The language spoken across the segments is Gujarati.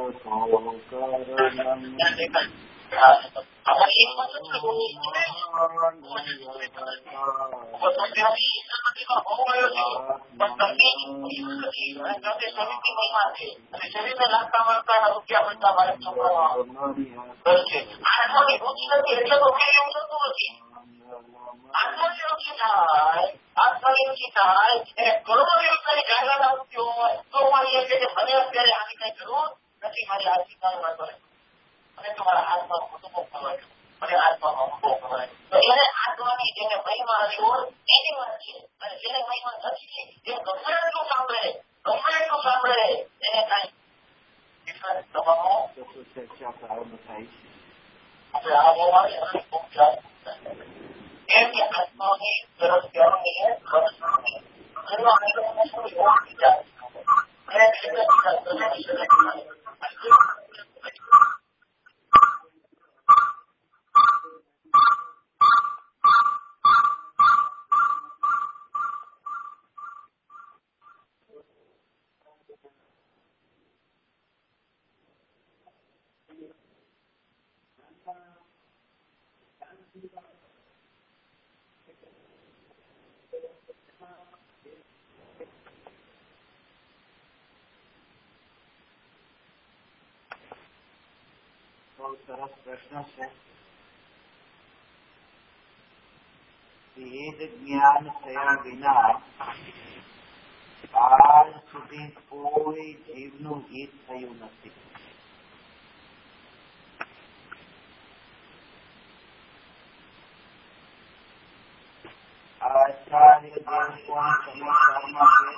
શરીરને લાગતા મળતા રૂપિયા મળતા મારા છોકરાઓ છે. આત્માની રુચિ નથી એટલે તો મેં એવું થતું નથી. આત્માની રુચિ થાય, આત્માની રુચિ થાય એને કરોડો વ્યવસ્થાની જાહેરાત આવતી હોય તો મારી એમ કે મને અત્યારે આની કઈ જરૂર નથી, મારી આજીવિકાની વાત કરે અને તમારા આત્માનો અનુભવ કરવાય, મને આત્માનો અનુભવ કરવાય. તો એને આત્માની જેને મહિમા હશે એની વાત છે. અને જેને મહિમા નથી જે ગમે એટલું સાંભળે એને કઈ ડિફરન્સ થવાનો ચર્ચા પ્રારંભ થાય છે. આપણે આ હોવાની ખૂબ એમ કે આત્માની તરફ કહેવાય બહુ સરસ પ્રશ્ન છે. વેદ જ્ઞાન થયા વિના આજ સુધી કોઈ જીવનું હિત થયું નથી. આચાર્ય દેવ પણ સમાચારમાં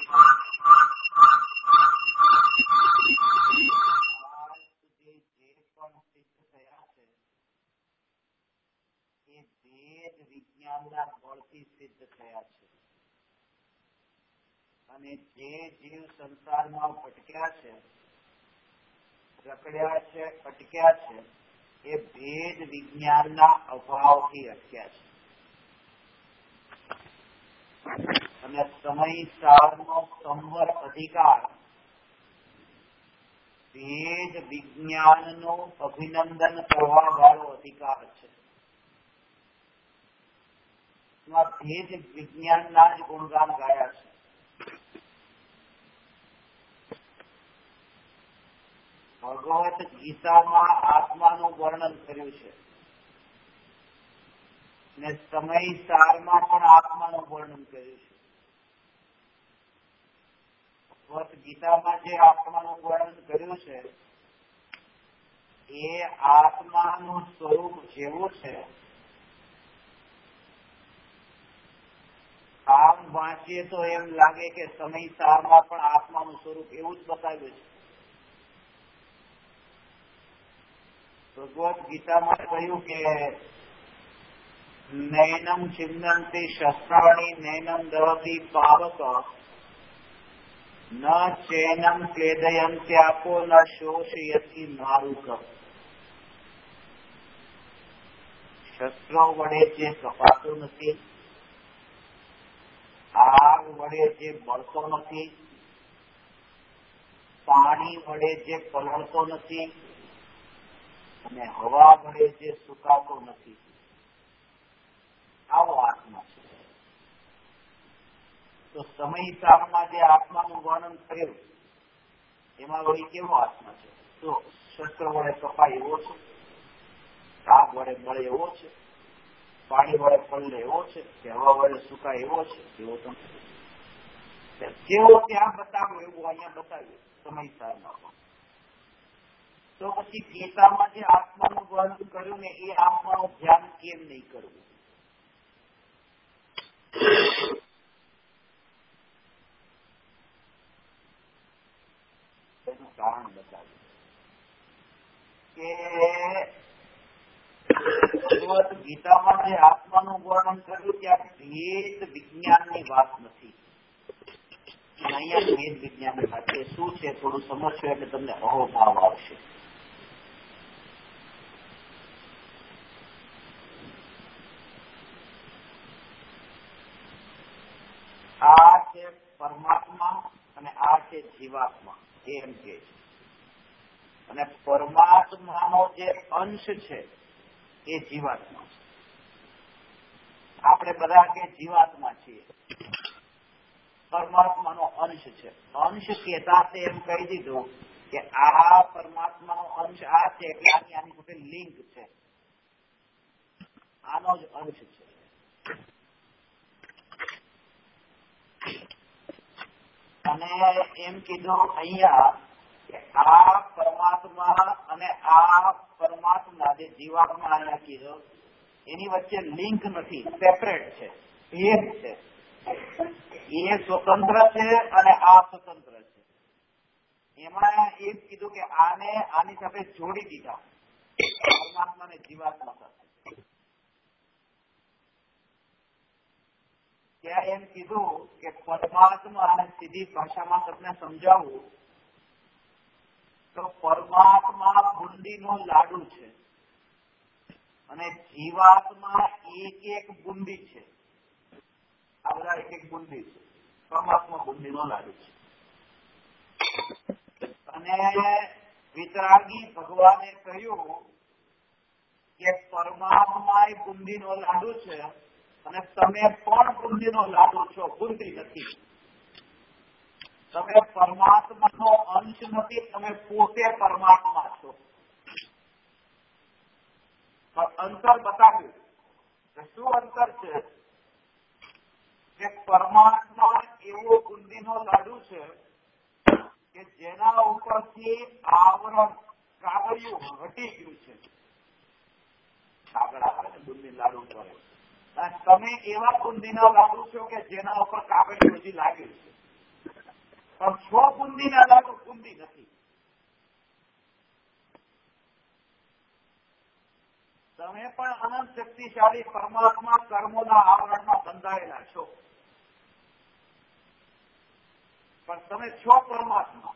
સિદ્ધ થયા છે. અને જે જીવ સંસારમાં ભટક્યા છે, રખડ્યા છે, અટક્યા છે, એ ભેદ વિજ્ઞાનના અભાવથી અટક્યા છે. અને સમય સારનો સંવર અધિકાર ભેદ વિજ્ઞાનનો અભિનંદન કરવા વાળો અધિકાર છે. ભેદ વિજ્ઞાનના જ ગુણગાન ગાયા છે. ભગવત ગીતામાં આત્માનું વર્ણન કર્યું છે ને સમય સારમાં પણ આત્માનું વર્ણન કર્યું છે. ભગવત ગીતામાં જે આત્માનું વર્ણન કર્યું છે એ આત્માનું સ્વરૂપ જેવું છે. આમ વાંચીએ તો એમ લાગે કે સમય સારમાં પણ આત્માનું સ્વરૂપ એવું જ બતાવ્યું છે. ભગવત ગીતામાં કહ્યું કે નૈનમ છિન્નંતિ શસ્ત્રાણી નૈનમ દહતી પાવક ન ચૈનમ ક્લેદયંત્યાપો ન શોષયતિ મારુક. શસ્ત્રો વડે જે કપાતું નથી, આગ વડે જે બળતો નથી, પાણી વડે જે પલળતો નથી અને હવા વડે જે સુકાતો નથી, આવો આત્મા છે. તો સમય સારમાં જે આત્માનું વર્ણન કર્યું એમાં વળી કેવો આત્મા છે? તો શસ્ત્ર વડે કપાય એવો છે, આગ વડે બળે એવો છે, પાણી વડે પલળે એવો છે, કે હવા વડે સુકાય એવો છે? એવો તો જેવો ત્યાં બતાવ્યો એવું અહીંયા બતાવ્યું સમય સારમાં. તો પછી ગીતામાં જે આત્માનું વર્ણન કર્યું ને એ આત્માનું ધ્યાન કેમ નહીં કરવું? એનું કારણ બતાવ્યું કે ભગવત ગીતામાં જે આત્માનું વર્ણન કર્યું ત્યાં ભેદ વિજ્ઞાનની વાત નથી. અહીંયા ભેદ વિજ્ઞાનની વાત છે. શું છે થોડું સમજશો એટલે તમને અહોભાવ આવશે. આ છે પરમાત્મા અને આ છે જીવાત્મા. એમ કે અને પરમાત્માનો જે અંશ છે એ જીવાત્મા છે. આપણે બધા કે જીવાત્મા છીએ, પરમાત્માનો અંશ છે. અંશ કહેતા એમ કહી દીધું કે આ પરમાત્માનો અંશ આ છે એટલે આની સાથે લિંક છે, આનો જ અંશ છે. અને એમ કીધું અહીંયા કે આ પરમાત્મા અને આ પરમાત્મા જે જીવાત્મા અહીંયા કીધું એની વચ્ચે લિંક નથી, સેપરેટ છે, ભેદ છે. એ સ્વતંત્ર છે અને આ સ્વતંત્ર છે. એમાં એમ કીધું કે આને આની સાથે જોડી દીધા, પરમાત્મા ને જીવાત્મા સાથે. ત્યાં એમ કીધું કે પરમાત્મા અને સીધી ભાષામાં તમને સમજાવવું તો પરમાત્મા બુંદીનો લાડુ છે અને જીવાત્મા એક એક બુંદી છે. આ બધા એક એક બુંદી છે. પરમાત્મા બુંદીનો લાડુ છે. અને વિતરાગી ભગવાને કહ્યું કે પરમાત્મા એ બુંદીનો લાડુ છે અને તમે પણ બુંદીનો લાડુ છો, બુંદી નથી. તમે પરમાત્માનો અંશ નથી, તમે પોતે પરમાત્મા છો. અંતર બતાવ્યું કે શું અંતર છે કે પરમાત્મા એવો બુંદીનો લાડુ છે કે જેના ઉપરથી આવરણ કાગળિયું હટી ગયું છે. કાગળ આવે ને બુંદી લાડુ ઉપર, તમે એવા બુંદીના લાડુ છો કે જેના ઉપર કાગળિયું હજી લાગ્યું છે. પણ છો બુંદીના લાડુ, બુંદી નથી. તમે પણ અનંત શક્તિશાળી પરમાત્મા કર્મોના આવરણમાં બંધાયેલા છો, પણ તમે છો પરમાત્મા.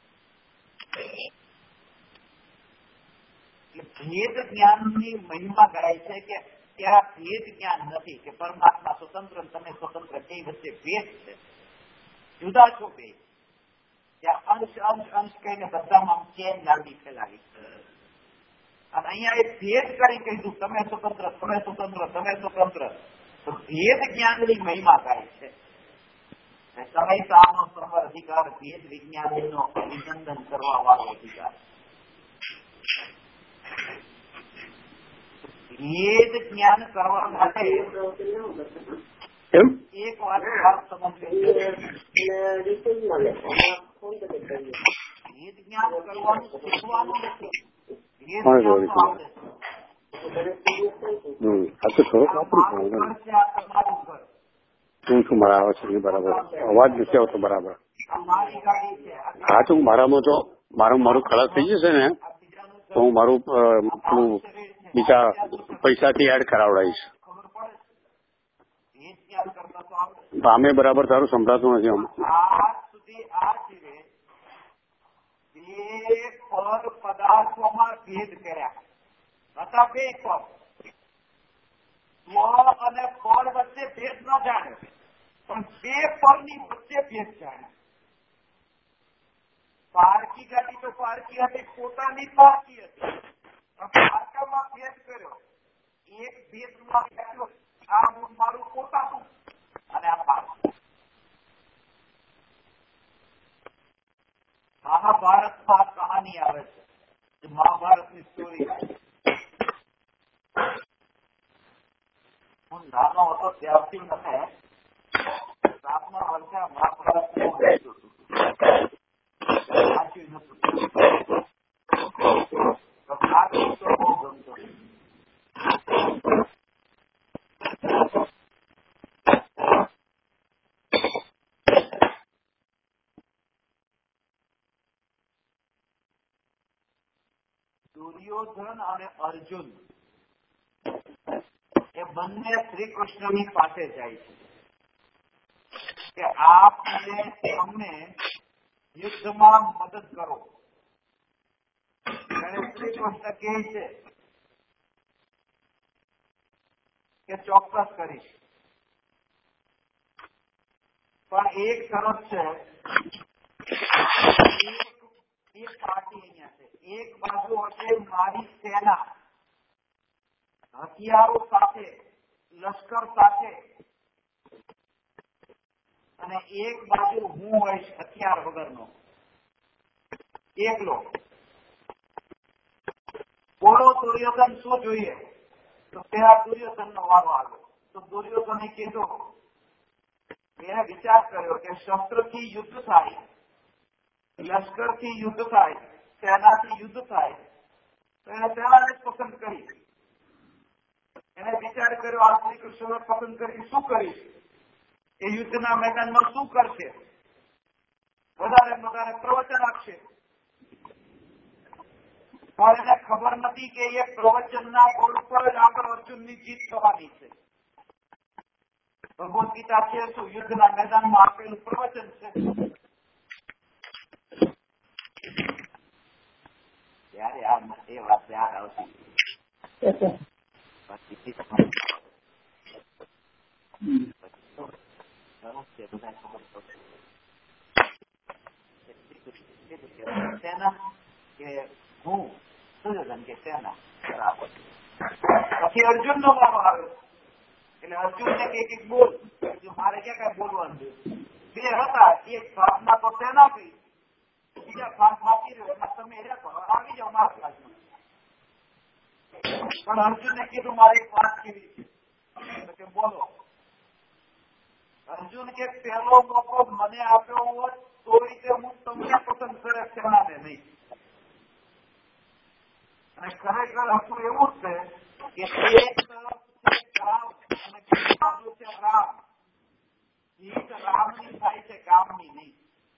ભેદ જ્ઞાનની મહિમા ગાય છે કે ત્યાં ભેદ જ્ઞાન નથી કે પરમાત્મા સ્વતંત્ર તમે સ્વતંત્ર, તે વચ્ચે ભેદ છે, જુદા છો બે. ત્યાં અંશ અંશ અંશ કહીને બધામાં ચેન લાગી ફેલાવી. અને અહીંયા એ ભેદ કરી કહીશું તમે સ્વતંત્ર, તમે સ્વતંત્ર, તમે સ્વતંત્ર. તો ભેદ જ્ઞાનની મહિમા ગાય છે. સમય સામનો સર્વ અધિકાર ભેદ વિજ્ઞાનીનો અભિનંદન કરવા વાળો અધિકાર. ભેદ જ્ઞાન કરવા માટે એક વાત સમજવી, ભેદ જ્ઞાન કરવાનું શીખવાનું નથી. હું છું મારા આવે છે બરાબર, અવાજ નથી આવતો બરાબર. હા તો મારામાં તો મારું ખલાસ થઈ જશે ને તો હું મારું બીજા પૈસાથી એડ કરાવડાવીશ. આમે બરાબર તારું સંભળાતું નથી. આમ પદાર્થોમાં ભેદ કર્યા હતા. બે પદ સ્વ અને પદ વચ્ચે ભેદ ન જાણ્યો, પણ બે પદની વચ્ચે ભેદ જાણ્યો. પારકી ગાડી તો પારકી હતી, પોતાની પારકી હતી, પણ પારકામાં ભેદ કર્યો. એક ભેદમાં આ મારું પોતાનું અને આ પારકું. મહાભારતમાં કહાની આવે છે, મહાભારતની સ્ટોરી. હું નાનો હતો ત્યારથી મને 7મા વર્ષે મહાભારત સાચું નતું. સાચું તો બહુ ગમતો. દુર્યોધન અને અર્જુન એ બંને શ્રી કૃષ્ણની પાસે જાય છે કે આપને અમને યુદ્ધમાં મદદ કરો. ત્યારે શ્રી કૃષ્ણ કહે છે કે ચોક્કસ કરીશ, પણ એક શરત છે, એક પાર્ટી અહીંયા છે. એક બાજુ હશે મારી સેના હથિયારો સાથે, લશ્કર સાથે, અને એક બાજુ હું હોઈશ હથિયાર વગરનો, એકલો. બોલો દુર્યોધન શું જોઈએ? તો પેલા દુર્યોધન નો વારો આવ્યો. તો દુર્યોધને કીધું, એને વિચાર કર્યો કે શસ્ત્રથી યુદ્ધ થાય, લશ્કરથી યુદ્ધ થાય, સેનાથી યુદ્ધ થાય, તો એને સેનાને જ પસંદ કરી. એને વિચાર કર્યો આ શ્રી કૃષ્ણને પસંદ કરી શું કરીશ? એ યુદ્ધના મેદાનમાં શું કરશે? વધારે વધારે પ્રવચન આપશે. પણ એને ખબર નથી કે એ પ્રવચનના બોલ પર જ આગળ અર્જુનની જીત થવાની છે. ભગવદ ગીતા છે શું? યુદ્ધના મેદાનમાં આપેલું પ્રવચન છે. ત્યારે એ વાત યાદ આવતી. સેના કે હું દુર્યોધન કે સેના બરાબર. પછી અર્જુન નો વારો આવ્યો. એટલે અર્જુન ને એક બોલ, મારે ક્યાં કઈ બોલવાનું છે? બે હતા, એક ભાગમાં તો સેના ગઈ, બીજા ભાગ બાકી રહ્યો, એમાં તમે આવી જાઓ મારા ક્લાસમાં. પણ અર્જુને કીધું મારે એક વાત કેવી છે, બોલો. અર્જુન કે પહેલો મોકો મને આપ્યો હોત તો રીતે હું તમને પસંદ કરે, સેનાને નહીં. અને ખરેખર હતું એવું છે કે એક તરફ છે કામ અને બીજી બાજુ છે રામ. જીત રામની થાય છે, કામની નહીં.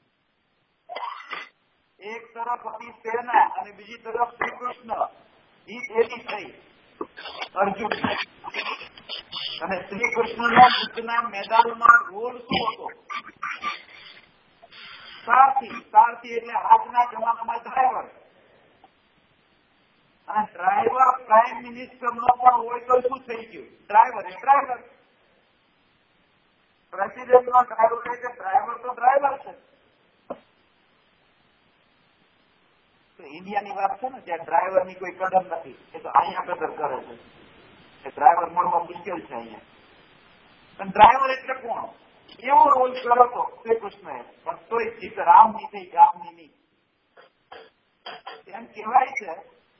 એક તરફ હતી સેના અને બીજી તરફ શ્રી કૃષ્ણ. જીત એની થઈ અર્જુન. અને શ્રી કૃષ્ણનો યુદ્ધના મેદાનમાં રોલ શું હતો? સારથી. સારથી એટલે આજના જમાનામાં ડ્રાઈવર. અને ડ્રાઈવર પ્રાઇમ મિનિસ્ટર નો પણ હોય તો શું થઈ ગયું? ડ્રાઈવર એ ડ્રાઈવર. પ્રેસિડેન્ટ નો ડ્રાઈવર એટલે ડ્રાઈવર તો ડ્રાઈવર છે. ઇન્ડિયાની વાત છે ને, ત્યાં ડ્રાઈવર ની કોઈ કદર નથી. એ તો અહીંયા કદર કરે છે. ડ્રાઈવર મળવા મુશ્કેલ છે અહીંયા. પણ ડ્રાઈવર એટલે કોણ? એવો રોલ કર્યો હતો શ્રી કૃષ્ણએ, પણ તોય જીત રામની થઈ, ગામની નહીં. એમ કહેવાય છે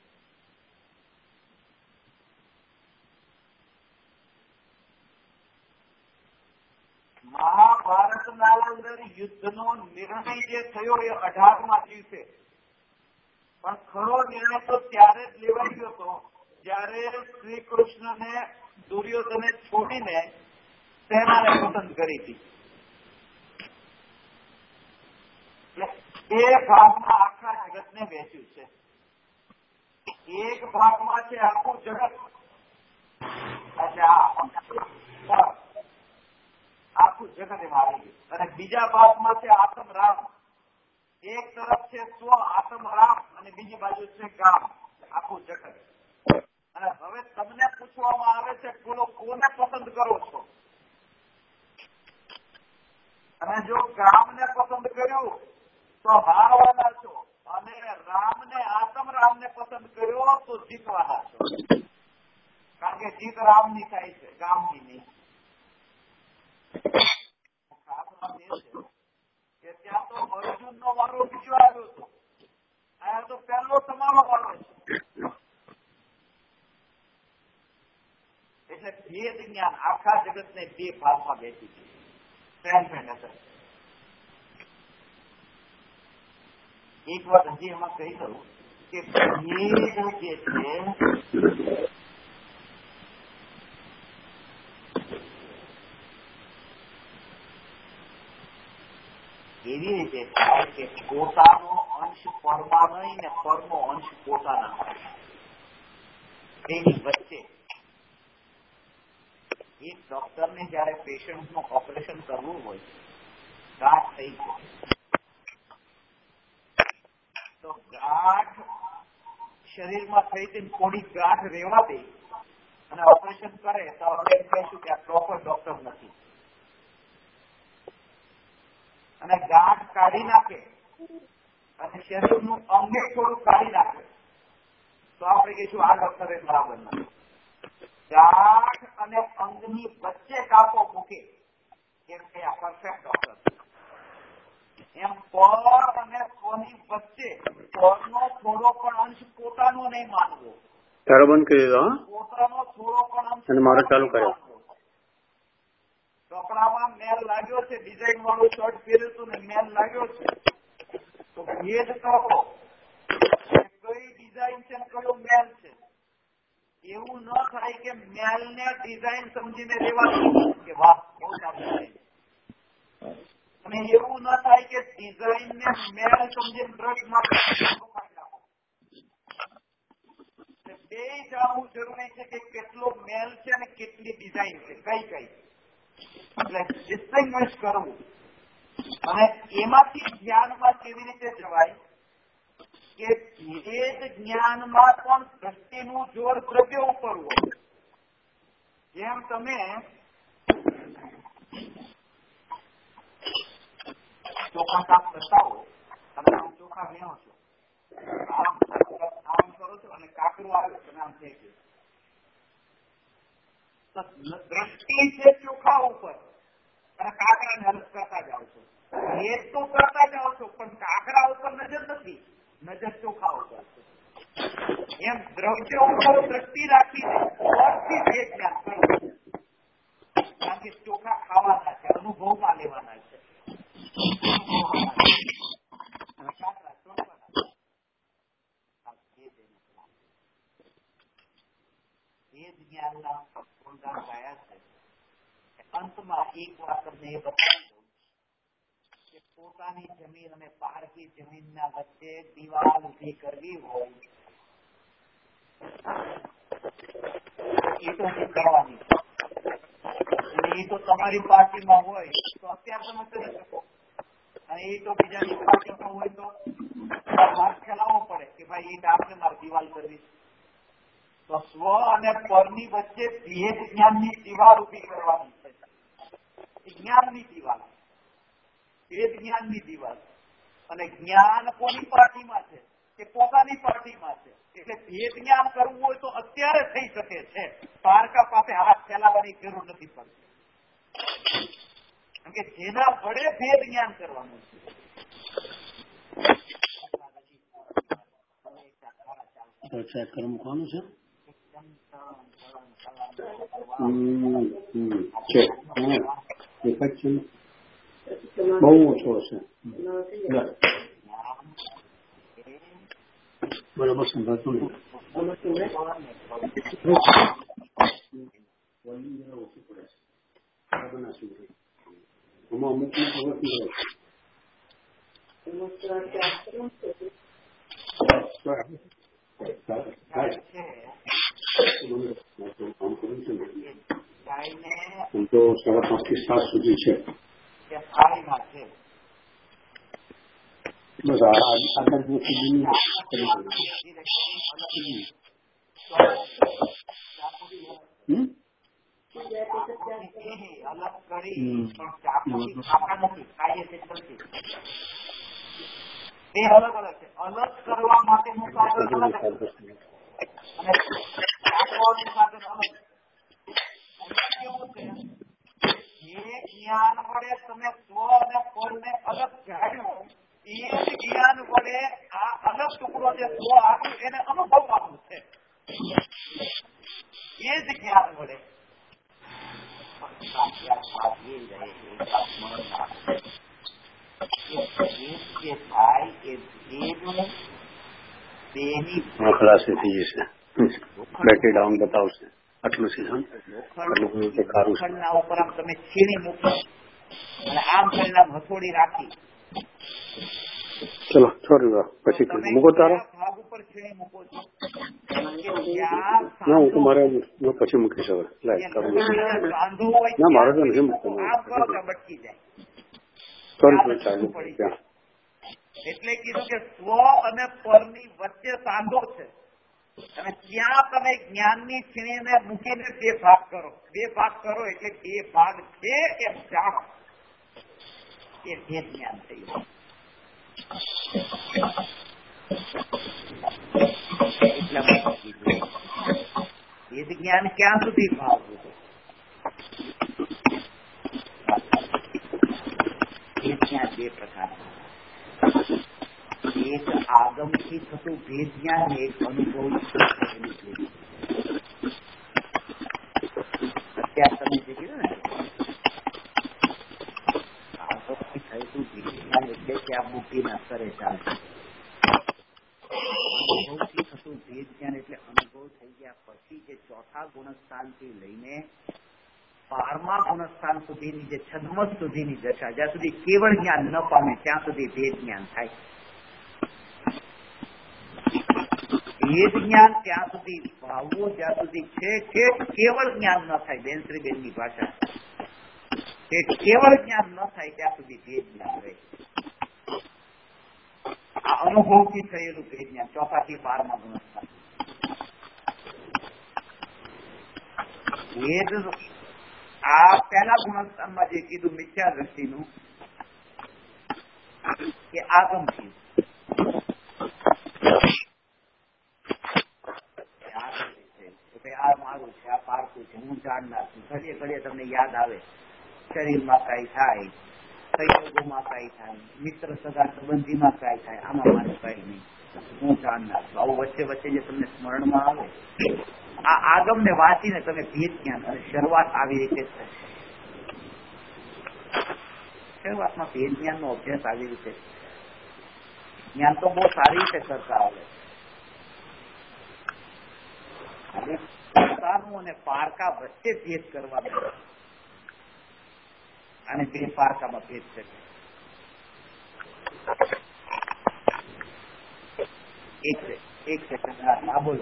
મહાભારતના અંદર યુદ્ધનો નિર્ણય જે થયો એ 18મા દિવસે. પણ ખરો નિર્ણય તો ત્યારે જ લેવાઈ ગયો હતો જયારે શ્રી કૃષ્ણને દુર્યોધને છોડીને સેનાને પસંદ કરી હતી. એ ભાગમાં આખા જગતને વહેંચ્યું છે. એક ભાગમાં છે આખું જગત, આખું જગત એમાં આવી ગયું. અને બીજા ભાગમાં છે આત્મ રામ. એક તરફ છે સ્વ આત્મ રામ અને બીજી બાજુ છે ગામ, આખું જગત. અને હવે તમને પૂછવામાં આવે છે બોલો કોને પસંદ કરો છો? અને જો ગામને પસંદ કર્યું તો હારવાના છો, અને રામને આત્મ રામને પસંદ કર્યો તો જીતવાના છો. કારણ કે જીત રામની થાય છે, ગામની નહીં. કે ત્યાં તો અર્જુન નો વારો બીજો આવ્યો હતો, અહીંયા તો પહેલો તમારો વારો છે. એટલે ભેદ જ્ઞાન આખા જગત ને બે ભાગમાં બેસી છે. એક વાત હજી એમાં કહી દઉં કે ભેદ જે છે એવી રીતે થાય કે પોતાનો અંશ પરમાં નહીં ને પરનો અંશ પોતાના હોય. એની વચ્ચે એક ડોક્ટરને જયારે પેશન્ટનું ઓપરેશન કરવું હોય, ગાંઠ થઈ જાય તો ગાંઠ શરીરમાં થઈ હતી, થોડી ગાંઠ રહેવા દે અને ઓપરેશન કરે તો આપણે એમ કહીશું કે આ પ્રોપર ડોક્ટર નથી. અને ગાંઠ કાઢી નાખે અને શરીરનું અંગે થોડું કાઢી નાખે તો આપણે કહીશું આ ડોક્ટરે બરાબર નથી. ગાંઠ અને અંગની વચ્ચે કાપો મૂકે એમ કે આ પરફેક્ટ ડોક્ટર. એમ પર અને સ્વની વચ્ચે પરનો થોડો પણ અંશ પોતાનો નહીં માનવો. તારો બંધ કરી દીધો. પોતાનો થોડો પણ અંશ અને મારો ચાલુ કર્યો. કપડામાં મેલ લાગ્યો છે, ડિઝાઇન વાળું શર્ટ પહેર્યું હતું ને મેલ લાગ્યો છે તો ભેદ કરો કઈ ડિઝાઇન છે કયો મેલ છે. એવું ન થાય કે મેલ ને ડિઝાઇન સમજીને રહેવાનું કે વાહ બહુ સારું ડિઝાઇન, અને એવું ન થાય કે ડિઝાઇન ને મેલ સમજીને બ્રશમાં બે જાણવું જરૂરી છે કે કેટલો મેલ છે અને કેટલી ડિઝાઇન છે, કઈ કઈ એટલે ડિસ્ટિંગ્વિશ કરવું. અને એમાંથી જ્ઞાનમાં કેવી રીતે જવાય કે ભેદ જ્ઞાનમાં પણ દ્રષ્ટિનું જોર દ્રવ્ય ઉપર હોય. જેમ તમે ચોખા સાફ કરતા હો અને આમ ચોખા વેણો છો, આમ કરો છો અને કાકરું આવે તમે આમ થઈ ગયું. દ્રષ્ટિ છે ચોખા ઉપર અને કાકરાને હલક કરતા જાઓ છો. ભેદ તો કરતા જાઓ છો પણ કાકરા ઉપર નજર નથી, નજર ચોખા ઉપર છે. એમ દ્રવ્ય ઉપર દ્રષ્ટિ રાખીને પરથી ભેદ જ્ઞાન કરવું. કારણ કે ચોખા ખાવાના છે, અનુભવમાં લેવાના છે. ભેદ જ્ઞાનના ગુણગાન ગાયા છે. અંતમાં એક વાત તમને એ બતાવી દઉં કે પોતાની જમીન અને બહારની જમીનના વચ્ચે દિવાલ ઉભી કરવી હોય એ તો કરવાની છે. અને એ તો તમારી પાર્ટીમાં હોય તો અત્યારે તમે કરી શકો, અને એ તો બીજાની પાર્ટીમાં હોય તો વાત ખેલાવવો પડે કે ભાઈ એ આપણે મારી દિવાલ કરવી. તો સ્વ અને પરની વચ્ચે ભેદ જ્ઞાનની દિવાલ ઉભી કરવાની છે. જ્ઞાનની દિવાલ, ભેદ જ્ઞાનની દિવાલ. અને જ્ઞાન કોની પાર્ટીમાં છે કે પોતાની પાર્ટીમાં છે. એટલે ભેદ જ્ઞાન કરવું હોય તો અત્યારે થઈ શકે છે. પારકા પાસે હાથ ફેલાવવાની જરૂર નથી પડતી. કારણ કે જેના વડે ભેદ જ્ઞાન કરવાનું છે. મૂકવાનું છે બહુ ઓછો હશે. બરાબર સંભાળતું નહીં. ઓછું પડે છે આમાં અમુક ખબર તો 5:30 થી 7 સુધી છે. બસ આગળ અલગ કરી એ અલગ અલગ છે. અલગ કરવા માટેનું સાધન અલગ અને સાધન અલગ. કેવું છે જે જ્ઞાન વડે તમે સ્વ અને પરને અલગ જાણ્યો એ જ જ્ઞાન વડે આ અલગ ટુકડો જે સ્વ આવ્યું એને અનુભવવાનું છે. એ જ જ્ઞાન વડે ખલાસી થઈ જશે. બેટરી ડાઉન બતાવશે. આટલું છે લોખંડના ઉપર આમ તમે છીણી મૂકો અને આમ કરીને હથોડી રાખી. ચલો છોડી પછી મૂકો તારા ભાગ ઉપર છીણી મૂકો છો. ના હું તો મારે પછી મૂકીશ હવે. ના મારે તો નથી મૂકતો. બટકી જાય. ચાલુ એટલે કીધું કે સ્વ અને પરની વચ્ચે સાંધો છે અને ત્યાં તમે જ્ઞાનની છીણીને મૂકીને બે ભાગ કરો. બે ભાગ કરો એટલે બે ભાગ છે એમ જાણો. એ ભેદ જ્ઞાન થયું. એટલા માટે કીધું વેદ જ્ઞાન ક્યાં સુધી ભાવવું? વેદ જ્ઞાન બે પ્રકારના, એક આગમથી થતું ભેદ જ્ઞાન, એક અનુભવ. અત્યારે તમે જે કીધું ને આગમથી થતું ભેદ જ્ઞાન એટલે કે આ બુદ્ધિના સ્તરે ચાલશે. અનુભવથી થતું ભેદ જ્ઞાન એટલે અનુભવ થઈ ગયા પછી જે ચોથા ગુણસ્થાનથી લઈને 12મા ગુણસ્થાન સુધીની જે છદ્મસ સુધીની દશા, જ્યાં સુધી કેવળ જ્ઞાન ન પામે ત્યાં સુધી ભેદ જ્ઞાન થાય. ભેદ જ્ઞાન ત્યાં સુધી ભાવવું જ્યાં સુધી છે કે કેવળ જ્ઞાન ન થાય. બેનશ્રીબેનની ભાષા કે કેવળ જ્ઞાન ન થાય ત્યાં સુધી ભેદ જ્ઞાન રહે. આ અનુભવથી થયેલું ભેદ જ્ઞાન ચોથાથી 12મા ગુણસ્થાન. વેદ આ પહેલા ગુણસ્થાનમાં જે કીધું મિથ્યા દ્રષ્ટિનું કે આગમથી આ મારું છે, આ પારકું છે, હું જાણનાર છું. ઘડીએ ઘડીએ તમને યાદ આવે શરીરમાં કઈ થાય, સંયોગોમાં કઈ થાય, મિત્ર સગા સંબંધીમાં કઈ થાય, આમાં મારે કઈ નહીં, હું જાણનાર છું. આવું વચ્ચે વચ્ચે જે તમને સ્મરણમાં આવે, આ આગમ ને વાંચીને તમે ભેદ જ્ઞાન, અને શરૂઆત આવી રીતે થશે. શરૂઆતમાં ભેદ જ્ઞાન નો અભ્યાસ આવી રીતે જ્ઞાન તો બહુ સારી રીતે કરતા આવે. અને પારકા વચ્ચે ભેદ કરવાનો, અને બે પારકામાં ભેદ છે. એક સેકન્ડ. હા બોલો.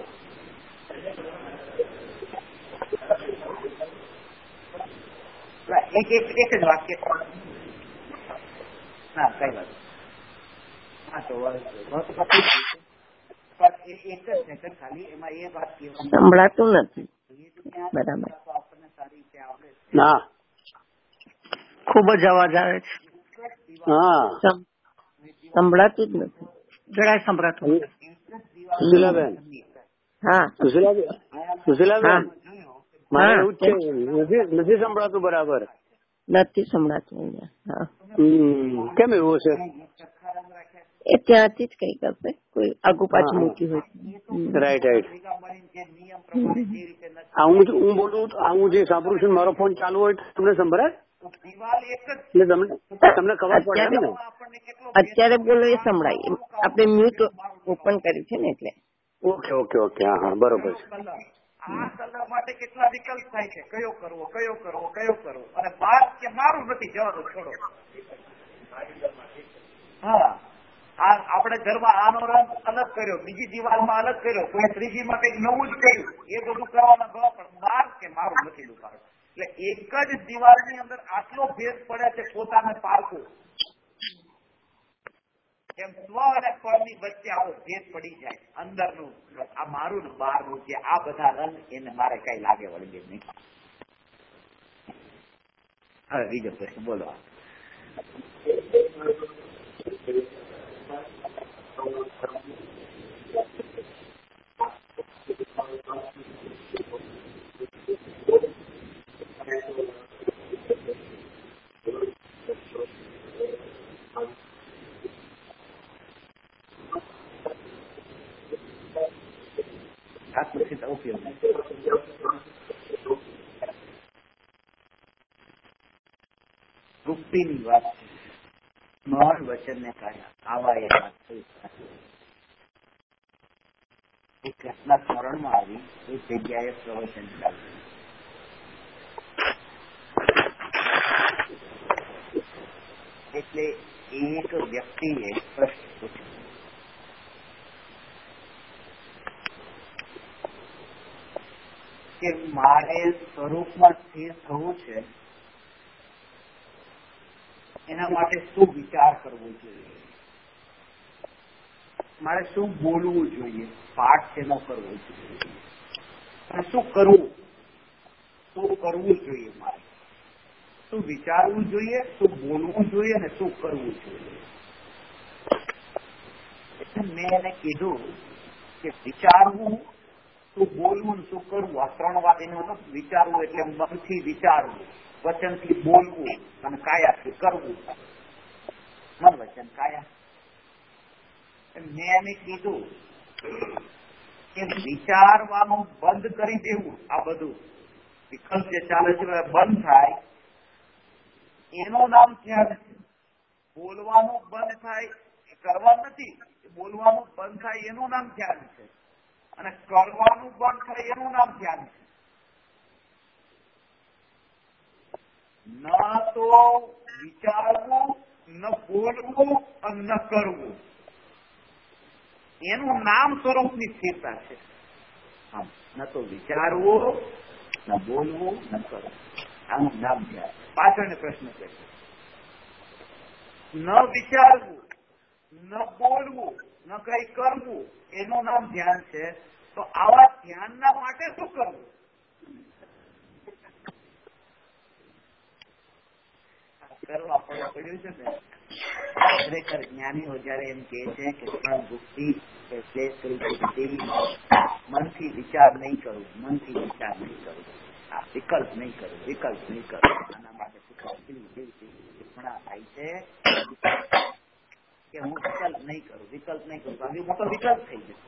એક જ વાક્ય. ના કઈ વાત. હા તો એક જ સેકન્ડ ખાલી, એમાં એ વાત સંભળાતું નથી બરાબર. આપણને સારી રીતે આવડે ના, ખૂબ જ અવાજ આવે છે. હા સંભળાતું જ નથી, જરાય સંભળાતું નથી. સુશીલાબેન, હા સુશીલાબેન, મારે એવું જ છે, નથી સંભળાતું બરાબર. નથી સંભળાતું અહીંયા. કેમ એવું છે? એ ત્યાંથી જ કઈ કરશે, કોઈ આગુ પાછું મૂકી હોય. Right right. હું બોલું, હું જે સાંભળું છું મારો ફોન ચાલુ હોય તમને સંભળાય? એટલે તમને ખબર પડે ને? અત્યારે બોલો એ સંભળાય. આપણે મ્યુટ ઓપન કર્યું છે ને એટલે. Okay okay okay. હા હા બરોબર છે. આ કલર માટે કેટલા વિકલ્પ થાય છે, કયો કરવો કયો કરવો કયો કરવો, અને બાદ કે મારું નથી જવાનું, છોડો. હા, આપણે ઘરમાં આનો રંગ અલગ કર્યો, બીજી દિવાલમાં અલગ કર્યો, કોઈ ત્રીજીમાં કઈક નવું જ કર્યું, એ બધું કરવાના ગવા, પણ બાર કે મારું નથી દુકાળ. એટલે એક જ દિવાલની અંદર આટલો ભેદ પડે છે પોતાને પારખું. એમ સ્વ અને પરની વચ્ચે આવો ભેદ પડી જાય. અંદરનું આ મારું ને બહારનું જે આ બધા રંગ, એને મારે કઈ લાગે વળગે નહીં. હવે બીજો પ્રશ્ન બોલો. ઉપયોગ વૃત્તિની વાત છે. મહાન વચન ને કાઢ્યા આવા એ વાત થઈ. એક ઘટના સ્મરણમાં આવી, એક જગ્યાએ પ્રવચન ચાલ્યું. એટલે એક વ્યક્તિએ પ્રશ્ન પૂછ્યો કે મારે સ્વરૂપમાં સ્થિર થવું છે, એના માટે શું વિચાર કરવો જોઈએ, મારે શું બોલવું જોઈએ, પાઠ શેનો કરવો જોઈએ, અને શું કરવું જોઈએ, મારે શું વિચારવું જોઈએ, શું બોલવું જોઈએ, અને શું કરવું જોઈએ. મેં એને કીધું કે વિચારવું, શું બોલવું, શું કરવું, આ 3 વાત એનો વિચારવું એટલે મનથી વિચારવું, વચનથી બોલવું અને કાયાથી કરવું. મન વચન કાયા. મેં એને કીધું કે વિચારવાનું બંધ કરી દેવું, આ બધું વિકલ્પ જે ચાલે છે બંધ થાય એનું નામ ધ્યાન છે. બોલવાનું બંધ થાય એ કરવા નથી, બોલવાનું બંધ થાય એનું નામ ધ્યાન છે, અને કરવાનું બંધ થાય એનું નામ ધ્યાન છે. ન તો વિચારવું, ન બોલવું અને ન કરવું, એનું નામ સ્વરૂપની સ્થિરતા છે. ન તો વિચારવું, ન બોલવું, ન કરવું, આનું નામ ધ્યાન. પાછળનો પ્રશ્ન છે, ન વિચારવું, ન બોલવું, ન કઈ કરવું, એનું નામ ધ્યાન છે. તો આવા ધ્યાનના માટે શું કરવું? કરવા પડ્યું છે ને. ખરેખર જ્ઞાનીઓ જયારે એમ કે છે કે બુદ્ધિ મનથી વિચાર નહીં કરવું, મનથી વિચાર નહીં કરવું, આ વિકલ્પ નહીં કરવું, વિકલ્પ નહીં કરવું, આના માટે ઘણા થાય છે કે હું વિકલ્પ નહીં કરું, વિકલ્પ નહીં કરું, આવી મોટો વિકલ્પ થઈ જશે.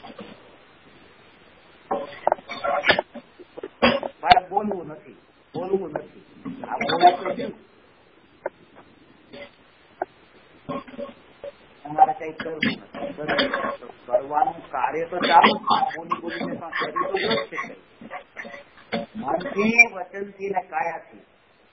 મારે બોલવું નથી, બોલવું નથી, આ બોલાય તો શું? તમારે કઈ કરવું નથી, કરવાનું કાર્ય તો ચાલુ બોલી બોલીને પણ શરીર તો જ છે. મનથી, વચનથી ને કાયાથી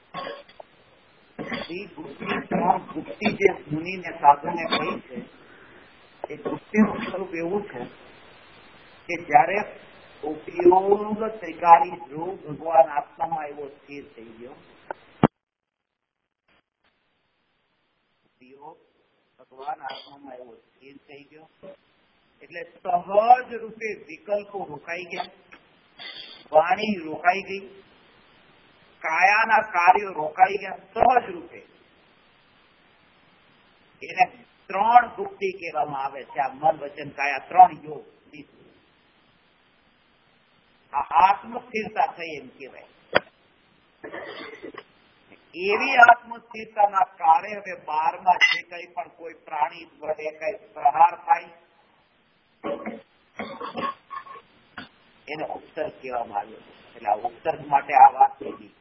ગુપ્તિ જે મુનિને સાધુને કહી છે એ ગુપ્તિનું સ્વરૂપ એવું છે કે જયારે ઉપયોગ ત્રિકારી ધ્રુવ ભગવાન આત્મામાં એવો સ્થિર થઈ ગયો, ભગવાન આત્મામાં એવો સ્થિર થઈ ગયો એટલે સહજ રૂપે વિકલ્પો રોકાઈ ગયા, વાણી રોકાઈ ગઈ, કાયાના કાર્યો રોકાઈ ગયા સહજ રૂપે. એને 3 ગુપ્તિ કહેવામાં આવે છે. આ મન વચન કાયા 3 યોગ. આ આત્મસ્થિરતા થઈ એમ કહેવાય. એવી આત્મસ્થિરતાના કારણે હવે 12માં જે કઈ પણ કોઈ પ્રાણી વડે કઈ પ્રહાર થાય એને ઉપસર્ગ કહેવામાં આવ્યો. એટલે આ ઉપસર્ગ માટે આ વાત થઈ ગઈ.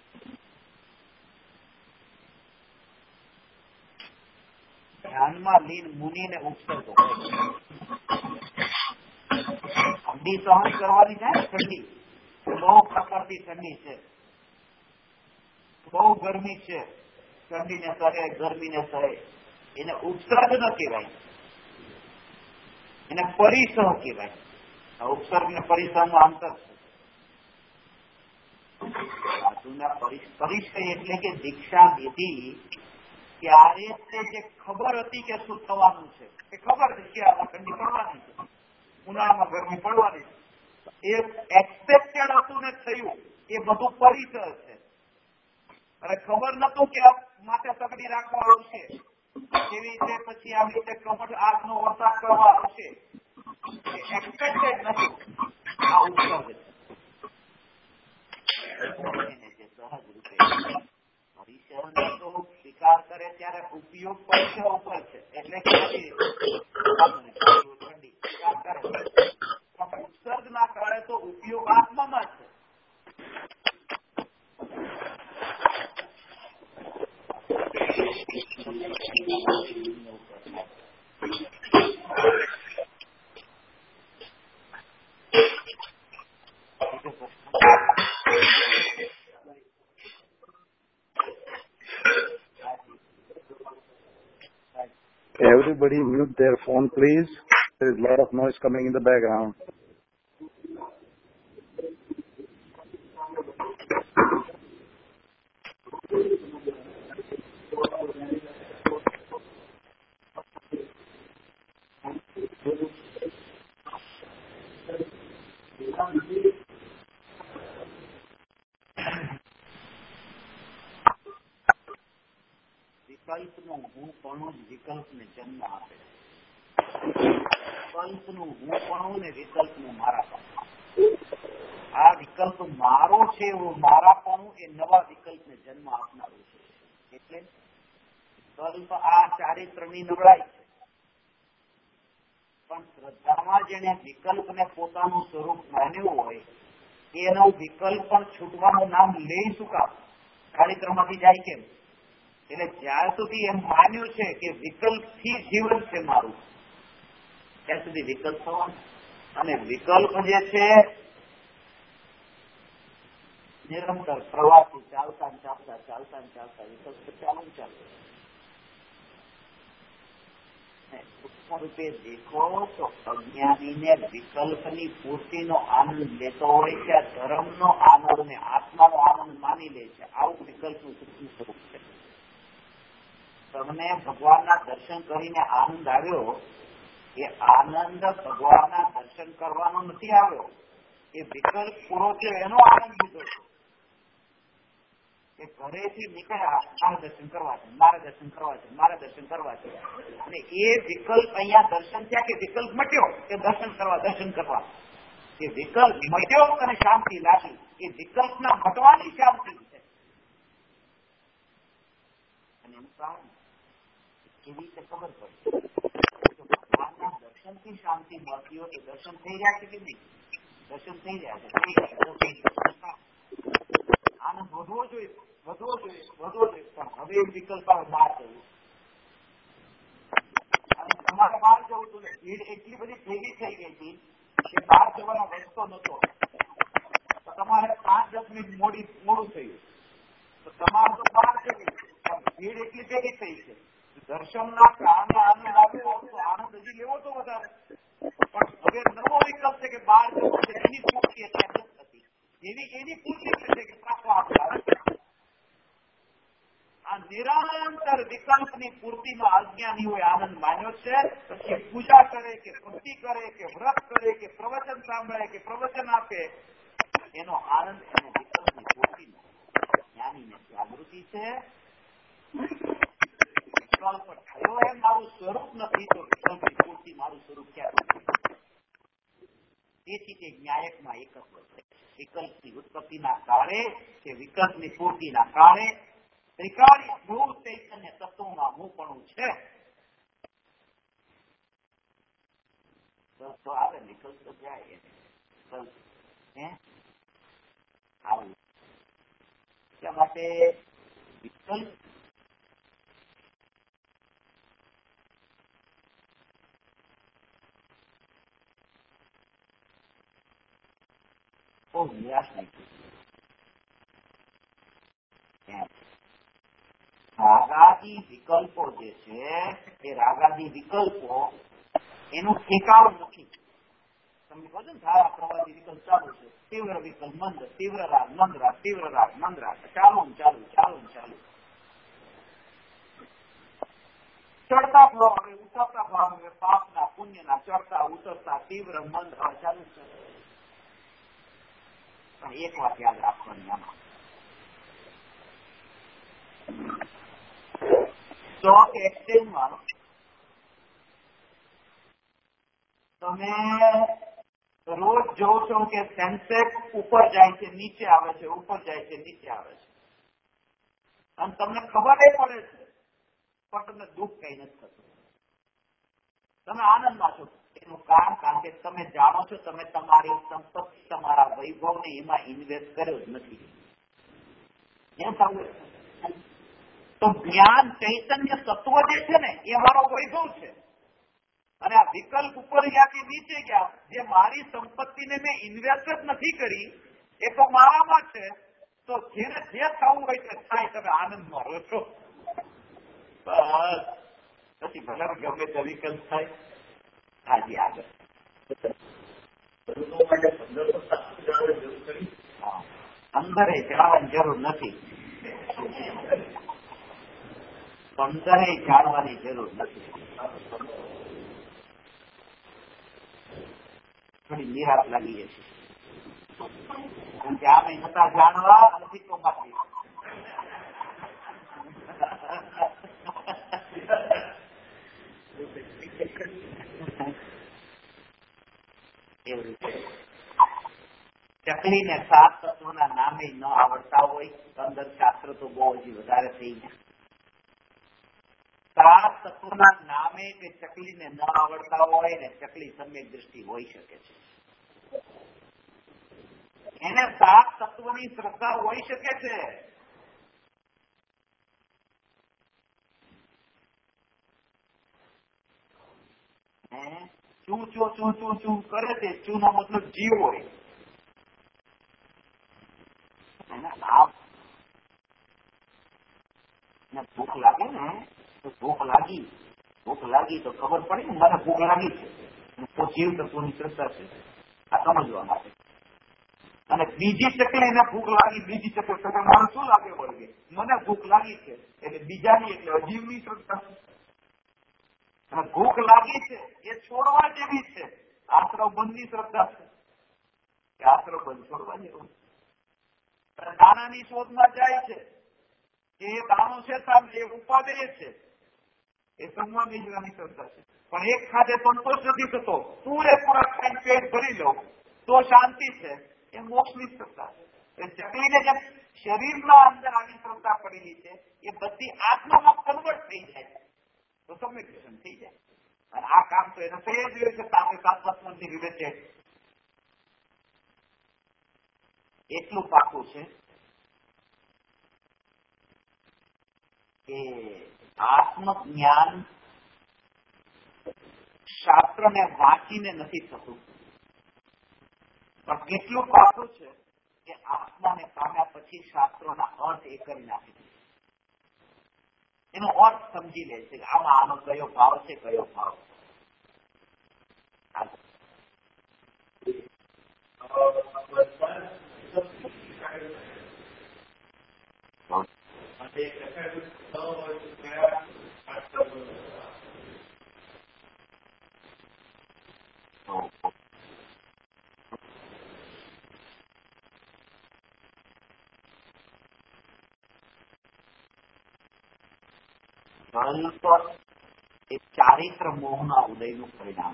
ધ્યાનમાં લીન મુનિને ઉપસર્ગ હોય. ઠંડી સહન કરવાની છે. ઠંડી બહુ પ્રકારથી ઠંડી છે, બહુ ગરમી છે, ઠંડીને સહે, ગરમીને સહે, એને ઉપસર્ગ ન કહેવાય, એને પરિસહ કહેવાય. આ ઉપસર્ગ ને પરિસહનું અંતર છે. પરિસહ એટલે કે દીક્ષા લીધી ત્યારે તે જે ખબર હતી કે શું થવાનું છે, એ ખબર છે કે આમાં ઠંડી પડવાની છે, ઉનાળામાં ગરમી પડવાની છે, એ એક્સપેક્ટેડ હતું ને થયું, એ બધું પરિસહ છે. અને ખબર નતું કે માથે તકડી રાખવા આવશે, કેવી રીતે પછી આવી રીતે કપટ આગનો વરસાદ કરવા આવશે, એ એક્સપેક્ટેડ નતું. આ ઉપસર્ગ છે. સ્વીકાર કરે ત્યારે ઉપયોગ પરિસર ઉપર છે, એટલે કે ઉપસર્ગ ના કારણે તો ઉપયોગ આત્મામાં છે. Everybody mute their phone, please. There is a lot of noise coming in the background. વિકલ્પનો હું પણ જ વિકલ્પને જન્મ આપે. વિકલ્પનું હુંપણું ને વિકલ્પનું મારાપણું. આ વિકલ્પ મારો છે એવું મારાપણું એ નવા વિકલ્પને જન્મ આપનારું છે. એટલે વિકલ્પ આ ચારિત્રની નબળાઈ છે. પણ શ્રદ્ધામાં જેને વિકલ્પને પોતાનું સ્વરૂપ માન્યું હોય એનો વિકલ્પ પણ છૂટવાનું નામ લઈ શું કામ? ચારિત્રમાંથી જાય કેમ? એટલે જ્યાં સુધી એમ માન્યું છે કે વિકલ્પથી જીવન છે મારું, ત્યાં સુધી વિકલ્પ થવાનું. અને વિકલ્પ જે છે નિરંતર પ્રવાસી, ચાલતા વિકલ્પ ચાલુ સૂક્ષ્મ રૂપે દેખો તો અજ્ઞાનીને વિકલ્પની પૂર્તિનો આનંદ લેતો હોય છે, ધર્મનો આનંદ ને આત્માનો આનંદ માની લે છે. આવું વિકલ્પનું સૂક્ષ્મ સ્વરૂપ છે. તમને ભગવાનના દર્શન કરીને આનંદ આવ્યો, એ આનંદ ભગવાનના દર્શન કરવાનો નથી આવ્યો, એ વિકલ્પ પૂરો થયો એનો આનંદ લીધો છે. એ ઘરેથી નીકળ્યા મારે દર્શન કરવા છે, મારે દર્શન કરવા છે, મારે દર્શન કરવા છે. અને એ વિકલ્પ અહીંયા દર્શન થયા કે વિકલ્પ મટ્યો કે દર્શન કરવા. એ વિકલ્પ મટ્યો અને શાંતિ લાગી. એ વિકલ્પના મટવાની શાંતિ છે. અને એનું કારણ એવી રીતે ખબર પડે ભગવાનના દર્શનથી શાંતિ મળતી હોય તો દર્શન થઈ રહ્યા છે કે નહીં? દર્શન થઈ રહ્યા છે. આનંદ વધવો જોઈએ પણ હવે વિકલ્પ આવે બહાર જવું. અને તમારે બહાર જવું હતું ને ભીડ એટલી બધી ભેગી થઈ ગઈ હતી કે બહાર જવાનો રસ્તો નતો. તો તમારે 5-10 મિનિટ મોડું થયું તો તમારે તો બહાર જવું, ભીડ એટલી ભેગી થઈ છે. દર્શનના કારણે આનંદ આવ્યો તો આનંદ હજી લેવો તો વધારે. પણ હવે નવો વિકલ્પ છે કે બહાર જવું છે, એની પૂર્તિ અત્યારે નથી થતી. એની પૂર્તિ થશે કે પાછો આપણે આ નિરંતર વિકલ્પની પૂર્તિનો અજ્ઞાનીઓએ આનંદ માન્યો છે. પછી પૂજા કરે કે ભક્તિ કરે કે વ્રત કરે કે પ્રવચન સાંભળે કે પ્રવચન આપે, એનો આનંદ અને વિકલ્પની પૂર્તિનો જ્ઞાનીને જાગૃતિ છે. વિકલ્પ થયો એ મારું સ્વરૂપ નથી તો વિકલ્પની પૂર્તિ મારું સ્વરૂપ ક્યાં? તેથી તે ન્યાયકમાં એકત્વ છે. વિકલ્પની ઉત્પત્તિના કાળે કે વિકલ્પની પૂર્તિના કાળે ત્રિકાળી મૂળ ચૈતન્ય તત્વમાં હુંપણું છે. તો આવે વિકલ્પ તો જાય આવું. એટલા માટે વિકલ્પ નિરાશ નહીં. રાગાદી વિકલ્પો જે છે એ રાગાદી વિકલ્પો એનું ઠેકાણું નથી. તમને કહો છો ને ધારા પ્રવાદી વિકલ્પ ચાલુ છે, તીવ્ર વિકલ્પ મંદ, તીવ્ર રાગ મંદ રાગ, તીવ્ર રાગ મંદ રાગ, ચાલુ. ચડતા ભાવ હવે ઉતરતા ભાવ હવે પાપના પુણ્યના ચડતા ઉતરતા તીવ્ર મંદ ચાલુ છે. પણ એક વાત યાદ રાખવાની આમાં, સ્ટોક એક્સચેન્જમાં તમે રોજ જોવો છો કે સેન્સેક્સ ઉપર જાય છે નીચે આવે છે, ઉપર જાય છે નીચે આવે છે. અને તમને ખબર એ પડે છે પણ તમને દુઃખ કઈ નથી થતું. તમે આનંદમાં છો. એનું કારણ કે તમે જાણો છો તમે તમારી સંપત્તિ, તમારા વૈભવને એમાં ઇન્વેસ્ટ કર્યો જ નથી. તો જ્ઞાન ચૈતન્ય તત્વ જે છે ને એ મારો વૈભવ છે. અને આ વિકલ્પ ઉપર ગયા કે નીચે ગયા, જે મારી સંપત્તિને મેં ઇન્વેસ્ટ જ નથી કરી એ તો મારામાં છે. તો જેને જે થવું હોય તે થાય, તમે આનંદમાં રહો છો. બસ પછી ભલે ગમે તે વિકલ્પ થાય. હાજી આગળ અંદર જણાવવાની જરૂર નથી. 15 જાણવાની જરૂર નથી. થોડી નિરાશ લાગી જશે. કારણ કે આમે નતા જાણવા નથી તો બાકી. એવી રીતે ચકલીને 7 તત્વોના નામે ન આવડતા હોય, 15 શાસ્ત્ર તો બહુ હજી વધારે થઈ ગયા. 7 તત્વોના નામે કે ચકલીને ન આવડતા હોય ને ચકલી સમ્યક દ્રષ્ટિ હોઈ શકે છે. એને 7 તત્વોની શ્રદ્ધા હોઈ શકે છે. ચૂ ચૂ ચૂ ચૂ ચૂ કરે છે. ચૂ નો મતલબ જીવ હોય. ભૂખ લાગે ને તો ભૂખ લાગી તો ખબર પડે ને મને ભૂખ લાગી છે. તો જીવ તત્વોની શ્રદ્ધા છે આ સમજવા માટે. અને બીજી ચકલીને ભૂખ લાગી, બીજી ચકલી મને શું લાગે વળગે મને ભૂખ લાગી છે એટલે બીજાની એટલે અજીવની શ્રદ્ધા છે. અને ભૂખ લાગી છે એ છોડવા જેવી છે. આશ્રવ બંધની શ્રદ્ધા છે. આશ્રવ બંધ છોડવા જેવો. દાણાની શોધમાં જાય છે. એ દાણો છે એ ઉપાદેય છે. એ સંગવા બીજવાની શ્રદ્ધા છે. પણ એક ખાતે સંતોષ નથી થતો. પૂરેપૂરા ખાઈને પેટ ભરી લો તો શાંતિ છે. એ મોક્ષની શ્રદ્ધા છે. ચકલીને જેમ શરીરના અંદર આવી શ્રદ્ધા પડેલી છે એ બધી આત્મામાં કન્વર્ટ થઈ જાય તો કમ્યુનિકેશન થઈ જાય. અને આ કામ તો એને થઈ જ રહ્યું છે. સાથે 7 તત્વોથી રિલેટેડ એટલું પાકું છે કે આત્મજ્ઞાન શાસ્ત્રને વાંચીને નથી થતું. પણ કેટલું પાકું છે કે આત્માને પામ્યા પછી શાસ્ત્રોના અર્થ એ કરી નાખે છે. એનો અર્થ સમજી લે છે કે આમાં આનો કયો ભાવ છે, કયો ભાવ. એ ચારિત્ર મોહના ઉદયનું પરિણામ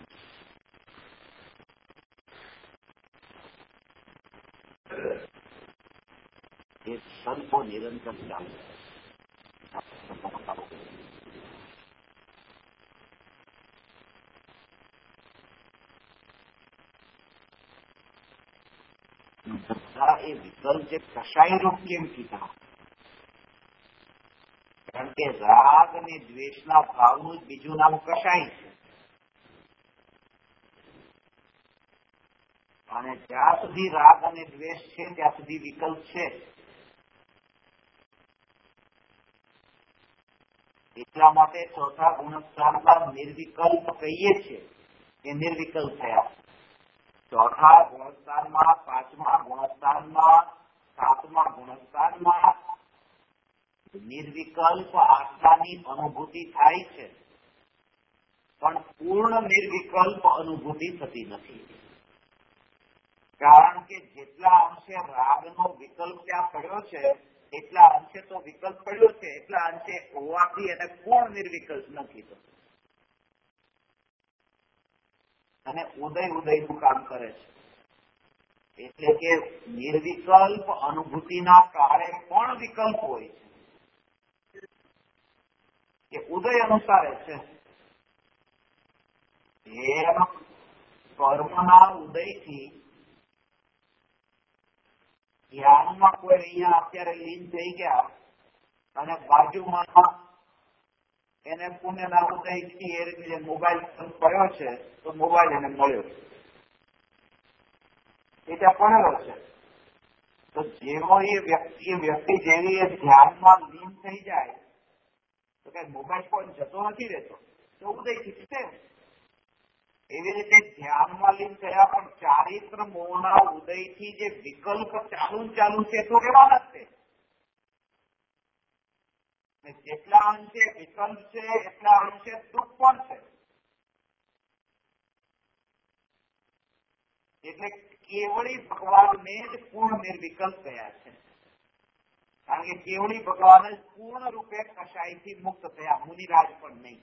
છે. એ સંતો નિરંતર ચાલુ બધા એ વિકલ્પ જે કશાય રૂપ કેમ કીધા? કારણ કે રાગ અને દ્વેષના ભાવનું જ બીજું નામ કશાય છે. અને જ્યાં સુધી રાગ અને દ્વેષ છે ત્યાં સુધી વિકલ્પ છે. એટલા માટે ચોથા ગુણસ્થાનમાં નિર્વિકલ્પ કહીએ છીએ એ નિર્વિકલ્પ થયા. ચોથા ગુણસ્થાનમાં, 5મા ગુણસ્થાનમાં, 7મા ગુણસ્થાનમાં નિર્વિકલ્પ આત્માની અનુભૂતિ થાય છે. પણ પૂર્ણ નિર્વિકલ્પ અનુભૂતિ થતી નથી. કારણ કે જેટલા અંશે રાગનો વિકલ્પ ત્યાં પડ્યો છે એટલા અંશે તો વિકલ્પ પડ્યો છે, એટલા અંશે હોવાથી એને પૂર્ણ નિર્વિકલ્પ નથી થતો. અને ઉદયનું કામ કરે છે. એટલે કે નિર્વિકલ્પ અનુભૂતિના કાળે પણ વિકલ્પ હોય છે. એ ઉદય અનુસારે છે. એમ કર્મના ઉદયથી ધ્યાનમાં કોઈ અહીંયા અત્યારે લીન થઈ ગયા અને બાજુમાં એને પુણ્યના ઉદયથી એ રીતે મોબાઈલ પડ્યો છે તો મોબાઈલ એને મળ્યો એ ત્યાં પડેલો છે. તો જેવો એ વ્યક્તિ જેવી એ ધ્યાનમાં લીન થઈ જાય તો કઈ મોબાઈલ ફોન જતો નથી રહેતો તો ઉદયથી છે. એવી રીતે ધ્યાનમાં લીન થયા પણ ચારિત્ર મોહના ઉદયથી જે વિકલ્પ ચાલુ છે તો રહેવાના જ છે. જેટલા અંશે વિકલ્પ છે એટલા અંશે દુઃખ પણ છે. એટલે કેવળી ભગવાનને જ પૂર્ણ નિર્વિકલ્પ ગયા છે. કારણ કે કેવળી ભગવાન જ પૂર્ણ રૂપે કશાયથી મુક્ત થયા, મુનિરાજ પણ નહીં.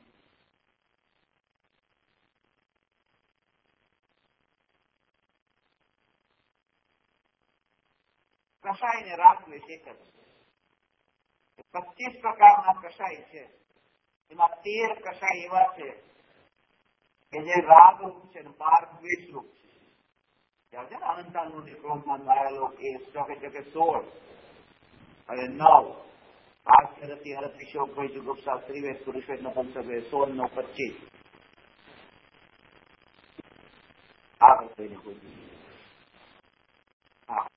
કષાય ને રાગદ્વેષ એક જ છે. 25 પ્રકારના કષાય છે. એમાં 13 કષાય એવા છે કે જે રાગ રૂપ છે અને 12 દ્વેષ રૂપ છે. અનંતાનું ક્રોધમાન માયાલોક એ કે 16 અને 9 આશ્ચર્યથી હરત વિશોક ભય જુગુપ્સા ત્રિવેદ પુરુષવેદ નપુંસક 16 નો 25 આગળ કોઈને કોઈ હા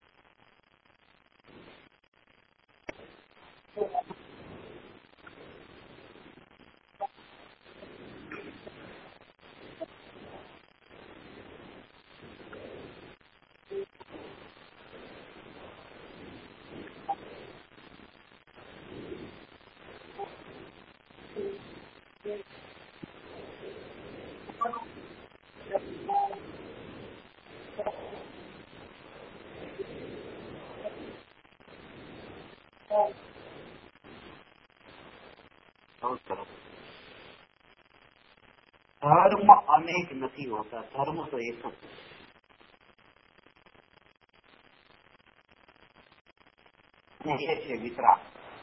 ધર્મ અનેક નથી હોતા, ધર્મ તો એક જ એ છે વિતરાગ.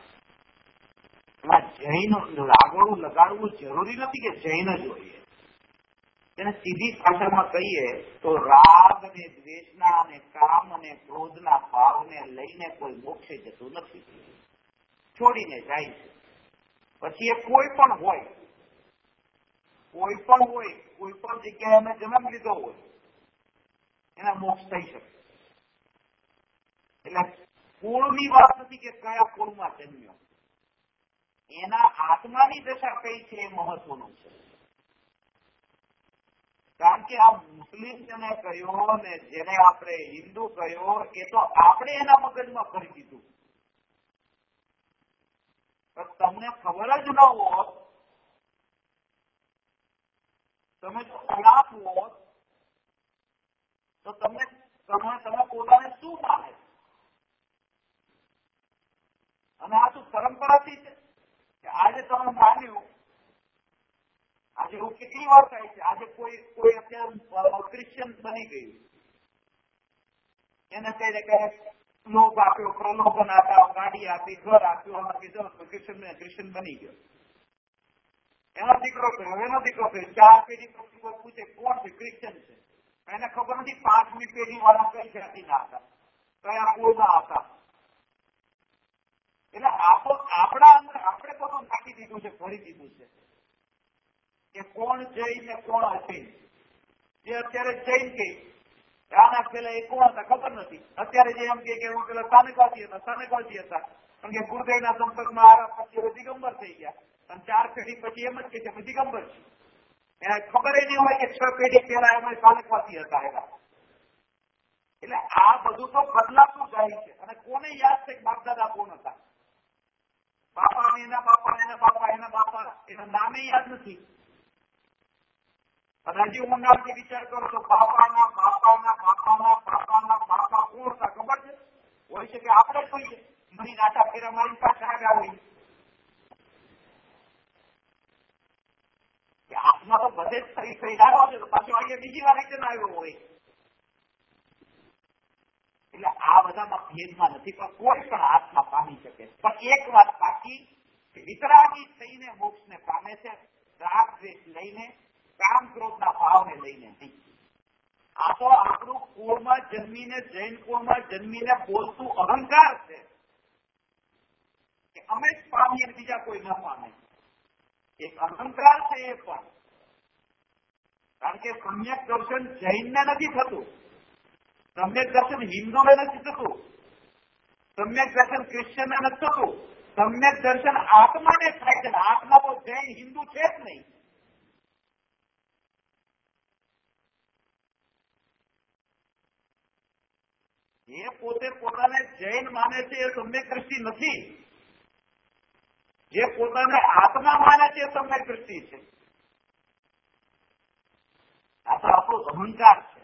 એમાં જૈન લાગણું લગાડવું જરૂરી નથી કે જૈન જ હોય. એને સીધી ભાષામાં કહીએ તો રાગ અને દ્વેષના અને કામ અને ક્રોધના ભાવને લઈને કોઈ મોક્ષે જતું નથી, છોડીને જાય છે. પછી એ કોઈ પણ હોય, કોઈ પણ જગ્યાએ એને જન્મ લીધો હોય, એના મોક્ષ થઈ શકે. એટલે કુળની વાત નથી કે કયા કુળમાં જન્મ્યો, એના આત્માની દશા કઈ છે એ મહત્વનું છે. કારણ કે આ મુસ્લિમ જેને કહ્યો ને જેને આપણે હિન્દુ કહ્યો એ તો આપણે એના મગજમાં કરી દીધું. તમને ખબર જ ન હોત, તમે જો ખરાબ હોત તો તમે પોતાને શું માને? અને આ શું પરંપરાથી છે કે આજે તમે માન્યું? આજે એવું કેટલી વાર થાય છે, આજે કોઈ અત્યારે ક્રિશ્ચિયન બની ગયું, એને કહીને કહે લોક આપ્યો, પ્રલોભન આપ્યા, ગાડી આપી, ઘર આપ્યું, ક્રિશ્ચિયન બની ગયો. એનો દીકરો થયો, 4 પેઢી પછી કોઈ પૂછે કોણ છે, ક્રિશ્ચિયન છે. એને ખબર નથી 5મી પેઢી વાળા કઈ જાતિના હતા, કયા કુળના હતા. એટલે આપણા અંદર આપણે બધું નાખી દીધું છે, ભરી દીધું છે કે કોણ જૈન ને કોણ અજૈન. જે અત્યારે જૈન કઈ આના પેલા એ કોણ હતા ખબર નથી. અત્યારે જે એમ કે હું પેલા સ્થાનકવાસી હતા, કારણ કે ગુરુદેવના સંપર્કમાં આવ્યા પછી દિગંબર થઈ ગયા. અને 4 પેઢી પછી એમ જ કે છે દિગંબર છે. એને ખબર એ નહીં હોય કે 6 પેઢી પહેલા એમાં સ્થાનકવાસી હતા એના. એટલે આ બધું તો બદલાતું જાય છે. અને કોને યાદ છે કે બાપ દાદા કોણ હતા? બાપા એના બાપા એના બાપા એના બાપા એના નામે યાદ નથી. અને હજી ઊંડાણથી વિચાર કરો તો બાપાના બાપાના બાપાના બાપાના બાપા કોણ હતા ખબર છે? હોય છે કે આપણે જોઈએ મરી નાટા ફેરા મારી પાસે આવ્યા હોય. આત્મા તો બધે જ થઈ આવ્યો છે, તો પાછો અહીંયા બીજી વાર રીતે આવ્યો હોય. એટલે આ બધામાં ભેદમાં નથી, પણ કોઈ પણ આત્મા પામી શકે. પણ એક વાત બાકી, વિતરાગી થઈને મોક્ષને પામે છે, રાગ દ્વેષ લઈને, કામ ક્રોધના ભાવને લઈને નહીં. આ તો આપણું કુળમાં જન્મીને, જૈન કુળમાં જન્મીને બોલતું અહંકાર છે કે અમે જ પામીએ બીજા કોઈ ન પામે. એક અહંકાર છે એ પણ. કારણ કે સમ્યક દર્શન જૈનને નથી થતું, સમ્યક દર્શન હિન્દુને નથી થતું, સમ્યક દર્શન ક્રિશ્ચનને નથી થતું, સમ્યક દર્શન આત્માને થાય છે. આત્મા તો જૈન હિન્દુ છે જ નહીં. જે પોતે પોતાને જૈન માને છે એ સમ્યક દ્રષ્ટિ નથી. જે પોતાને આત્મા માને છે એ સમ્યક દ્રષ્ટિ છે. આ તો આપણો અહંકાર છે.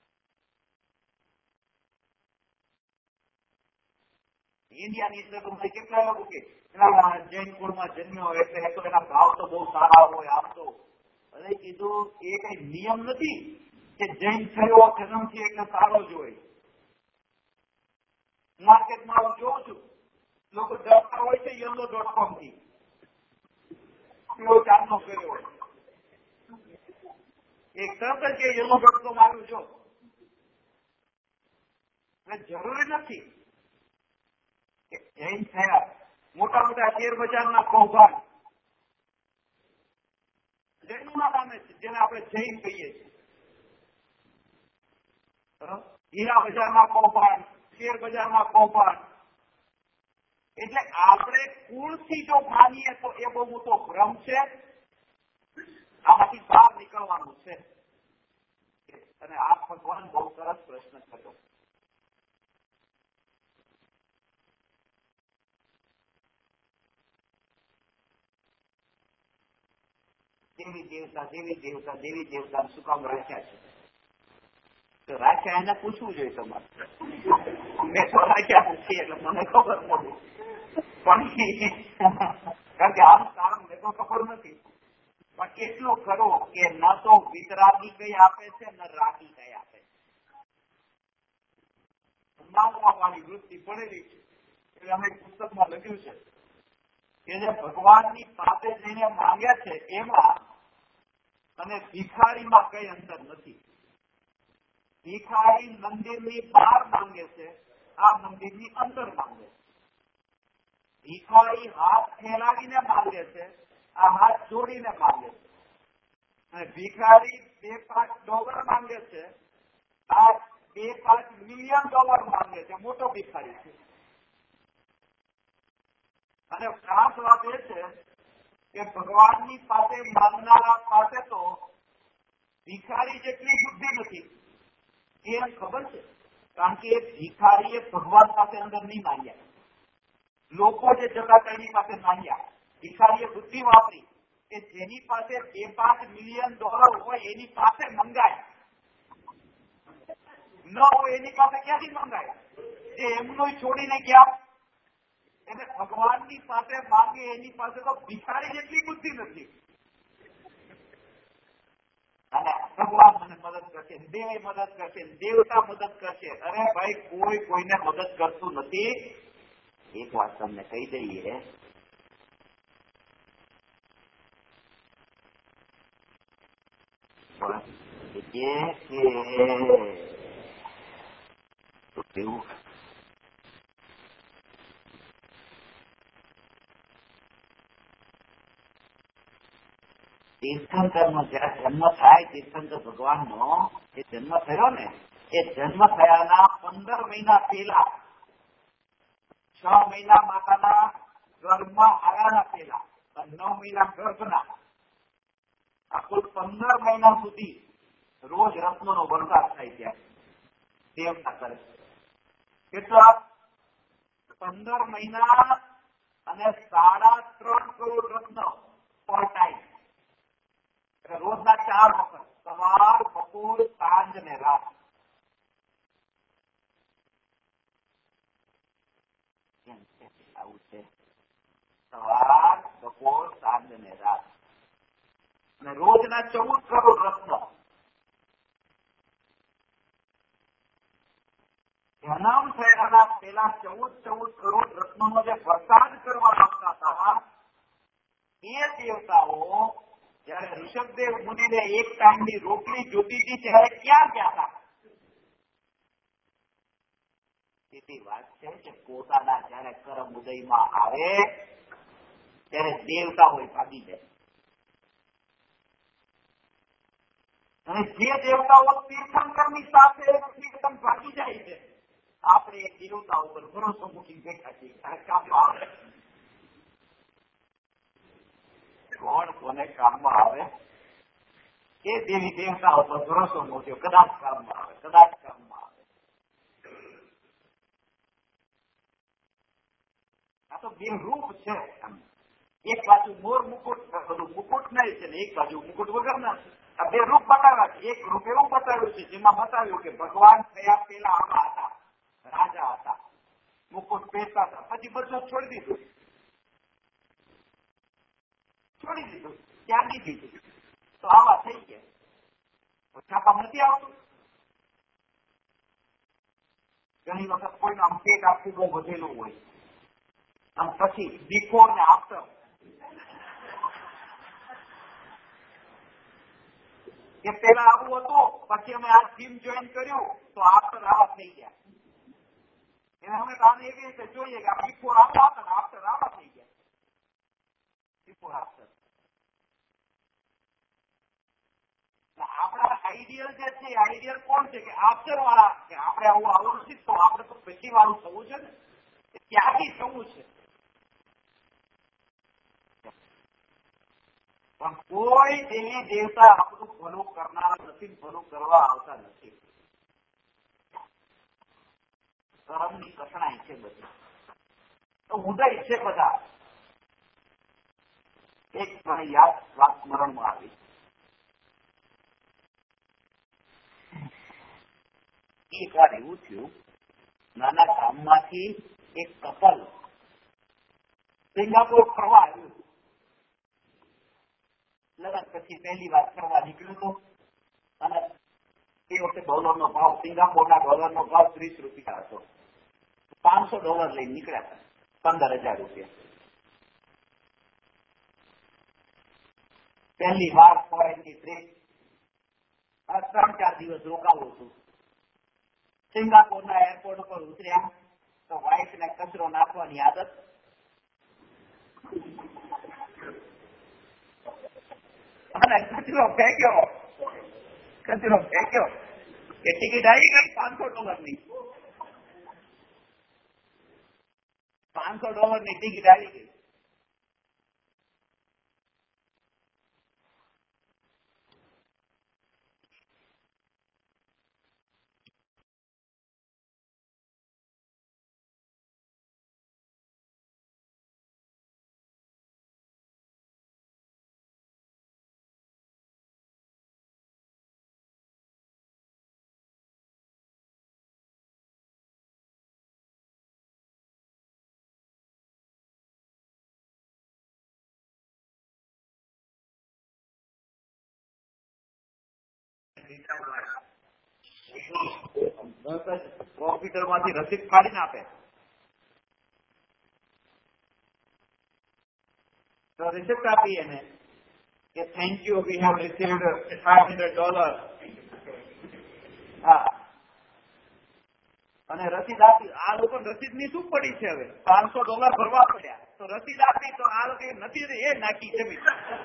ઇન્ડિયાની અંદર કેટલા લોકો કે જૈન કુળમાં જન્મ્યો એટલે તો એના ભાવ તો બહુ સારા હોય. આમ તો હવે કીધું એ કઈ નિયમ નથી કે જૈન થયો જન્મથી એટલે સારો જ હોય. માર્કેટમાં હું જોઉં છું લોકો ડરતા હોય છે yellow.com થી ચાંદનો કર્યો હોય એક તરત જ yellow.com આવ્યું છો જરૂરી નથી કે જૈન થયા મોટા મોટા શેર બજારના કૌભાંડ જૈનોના નામે છે જેને આપણે જૈન કહીએ છીએ હીરા બજારના કૌભાંડ શેર બજારના કૌભાંડ એટલે આપણે કુળથી જો માનીએ તો એ બહુ મોટો ભ્રમ છે આમાંથી બહાર નીકળવાનું છે અને આ ભગવાન બહુ સરસ પ્રશ્ન કર્યો દેવી દેવતા શું કામ રાખ્યા છે તો રાખ્યા એને પૂછવું જોઈએ તમારે મેં તો રાખ્યા નથી એટલે મને ખબર નથી પણ કારણ કે આનું કારણ મેં તો ખબર નથી પણ એટલું ખરું કે ન તો વિતરાગી કઈ આપે છે ન રાગી કઈ આપે છે માનવાની વૃત્તિ પડેલી છે એટલે અમે પુસ્તકમાં લખ્યું છે કે જે ભગવાનની પાસે જઈને માંગ્યા છે એમાં અને ભિખારીમાં કઈ અંતર નથી ભિખારી મંદિરની બહાર માંગે છે આ મંદિરની અંદર માંગે છે ભિખારી હાથ ફેલાવીને માંગે છે આ હાથ જોડીને માંગે છે અને ભિખારી $2-5 માંગે છે આ $2-5 મિલિયન માંગે છે મોટો ભિખારી છે અને ખાસ વાત એ છે કે ભગવાનની પાસે માંગનારા પાસે તો ભિખારી જેટલી બુદ્ધિ નથી એમ ખબર છે કારણ કે ભિખારીએ ભગવાન પાસે અંદર નહીં માંગ્યા લોકો જે જતા એની પાસે માંગ્યા ભિખારીએ બુદ્ધિ વાપરી કે જેની પાસે $2-5 મિલિયન હોય એની પાસે મંગાય ન હોય એની પાસે ક્યાંથી મંગાય જે એમનું છોડીને ગયા એને ભગવાનની પાસે માંગે એની પાસે તો ભિખારી જેટલી બુદ્ધિ નથી અને ભગવાન મને મદદ કરશે દેવ મદદ કરશે દેવતા મદદ કરશે અરે ભાઈ કોઈ કોઈને મદદ કરતું નથી એક વાત તમને કહી દઈએ એવું તીર્થંકરનો જયારે જન્મ થાય તીર્થંકર ભગવાનનો એ જન્મ થયો ને એ જન્મ થયાના 15 મહિના પહેલા 6 મહિના માતાના ગર્ભમાં આવ્યાના પહેલા 9 મહિના ગર્ભના આ કુલ 15 મહિના સુધી રોજ રત્નોનો વરસાદ થાય ત્યાં દેવતા કરે કેટલા 15 મહિના અને 3.5 કરોડ રત્ન પર ટાઈમ રોજના 4 વખત સવાર બપોર સાંજ ને રાત આવું છે સવાર બપોર સાંજ ને રાત અને રોજના 14 કરોડ રત્ન જન્મ થયાના પેલા 14 કરોડ રત્નોનો જે વરસાદ કરવા આવતા હતા એ દેવતાઓ જયારે ઋષભદેવ મુનિને એક ટાઈમની રોટલી જોતી હતી ત્યારે ક્યાં ગયા હતા એવી વાત છે કે પોતાના જયારે કર્મ ઉદયમાં આવે ત્યારે દેવતાઓ ભાગી જાય અને જે દેવતાઓ તીર્થંકરની સાથે એકદમ ભાગી જાય છે આપણે એ દેવતા ઉપર ભરોસો મૂકી બેઠા છીએ કોણ કોને કામમાં આવે એ દેવી દેવતા ઉપર ભરોસો મૂક્યો કદાચ કામમાં આવે કદાચ કામમાં આવે આ તો બે રૂપ છે એક બાજુ મોર મુકુટ બધું મુકુટ નહીં છે ને એક બાજુ મુકુટ વગરના છે આ બે રૂપ બતાવ્યા છે એક રૂપ એવું બતાવ્યું છે જેમાં બતાવ્યું કે ભગવાન થયા પેલા આવા હતા રાજા હતા મુકુટ પહેરતા હતા પછી બધું છોડી દીધું ત્યાગી દીધું તો આવા થઈ ગયા છાપા નથી આવતું ઘણી વખત કોઈનું આમ પેટ આખું બહુ વધેલું હોય, આમ પછી બિફોર ને આફ્ટર કે પેલા આવું હતું, પછી અમે આ જીમ જોઈન કર્યું તો આફ્ટર આવા થઈ ગયા. એને અમે આને એવી રીતે જોઈએ કે આ બિફોર આવા હતા ને આફ્ટર આવા થઈ ગયા. બિફોર આફ્ટર આપણા આઈડિયલ જે છે આઈડિયલ કોણ છે કે આફ્ટર વાળા, કે આપણે આવું નથી તો આપણે તો પછી વાળું થવું છે ને, ત્યાંથી થવું છે. પણ કોઈ દેવી દેવતા આપણું ભલું કરનાર નથી, ભલું કરવા આવતા નથી. કર્મની કઠણાઈ છે બધી, ઉદય છે બધા. એક મને યાદ વાત સ્મરણમાં આવી. એક વાર એવું થયું, નાના ગામમાંથી એક કપલ સિંગાપોર ફરવા આવ્યું. લગ્ન પછી પહેલી વાર ફરવા નીકળ્યું હતું અને એ વખતે ડોલરનો ભાવ, સિંગાપોરના ડોલરનો ભાવ $30 હતો. $500 લઈને નીકળ્યા હતા, 15,000 રૂપિયા. પહેલી વાર ફોરેનની ટ્રીપ, 3-4 દિવસ રોકાવું છું. સિંગાપોરના એરપોર્ટ ઉપર ઉતર્યા તો વાઇફને કચરો નાખવાની આદત. અને કચરો ફેંક્યો કે ટિકિટ આવી ગઈ $500ની. $500ની ટિકિટ આવી ગઈ. કોમ્પ્યુટર માંથી રસીદ કાઢીને આપે તો રિસિપ્ટ આપી એને કે thank you, we have received $500. હા, અને રસીદ આપી. આ લોકો રસીદ ની શું પડી છે? હવે $500 ભરવા પડ્યા તો રસીદ આપી તો આ લોકો નથી એ નાખી જમી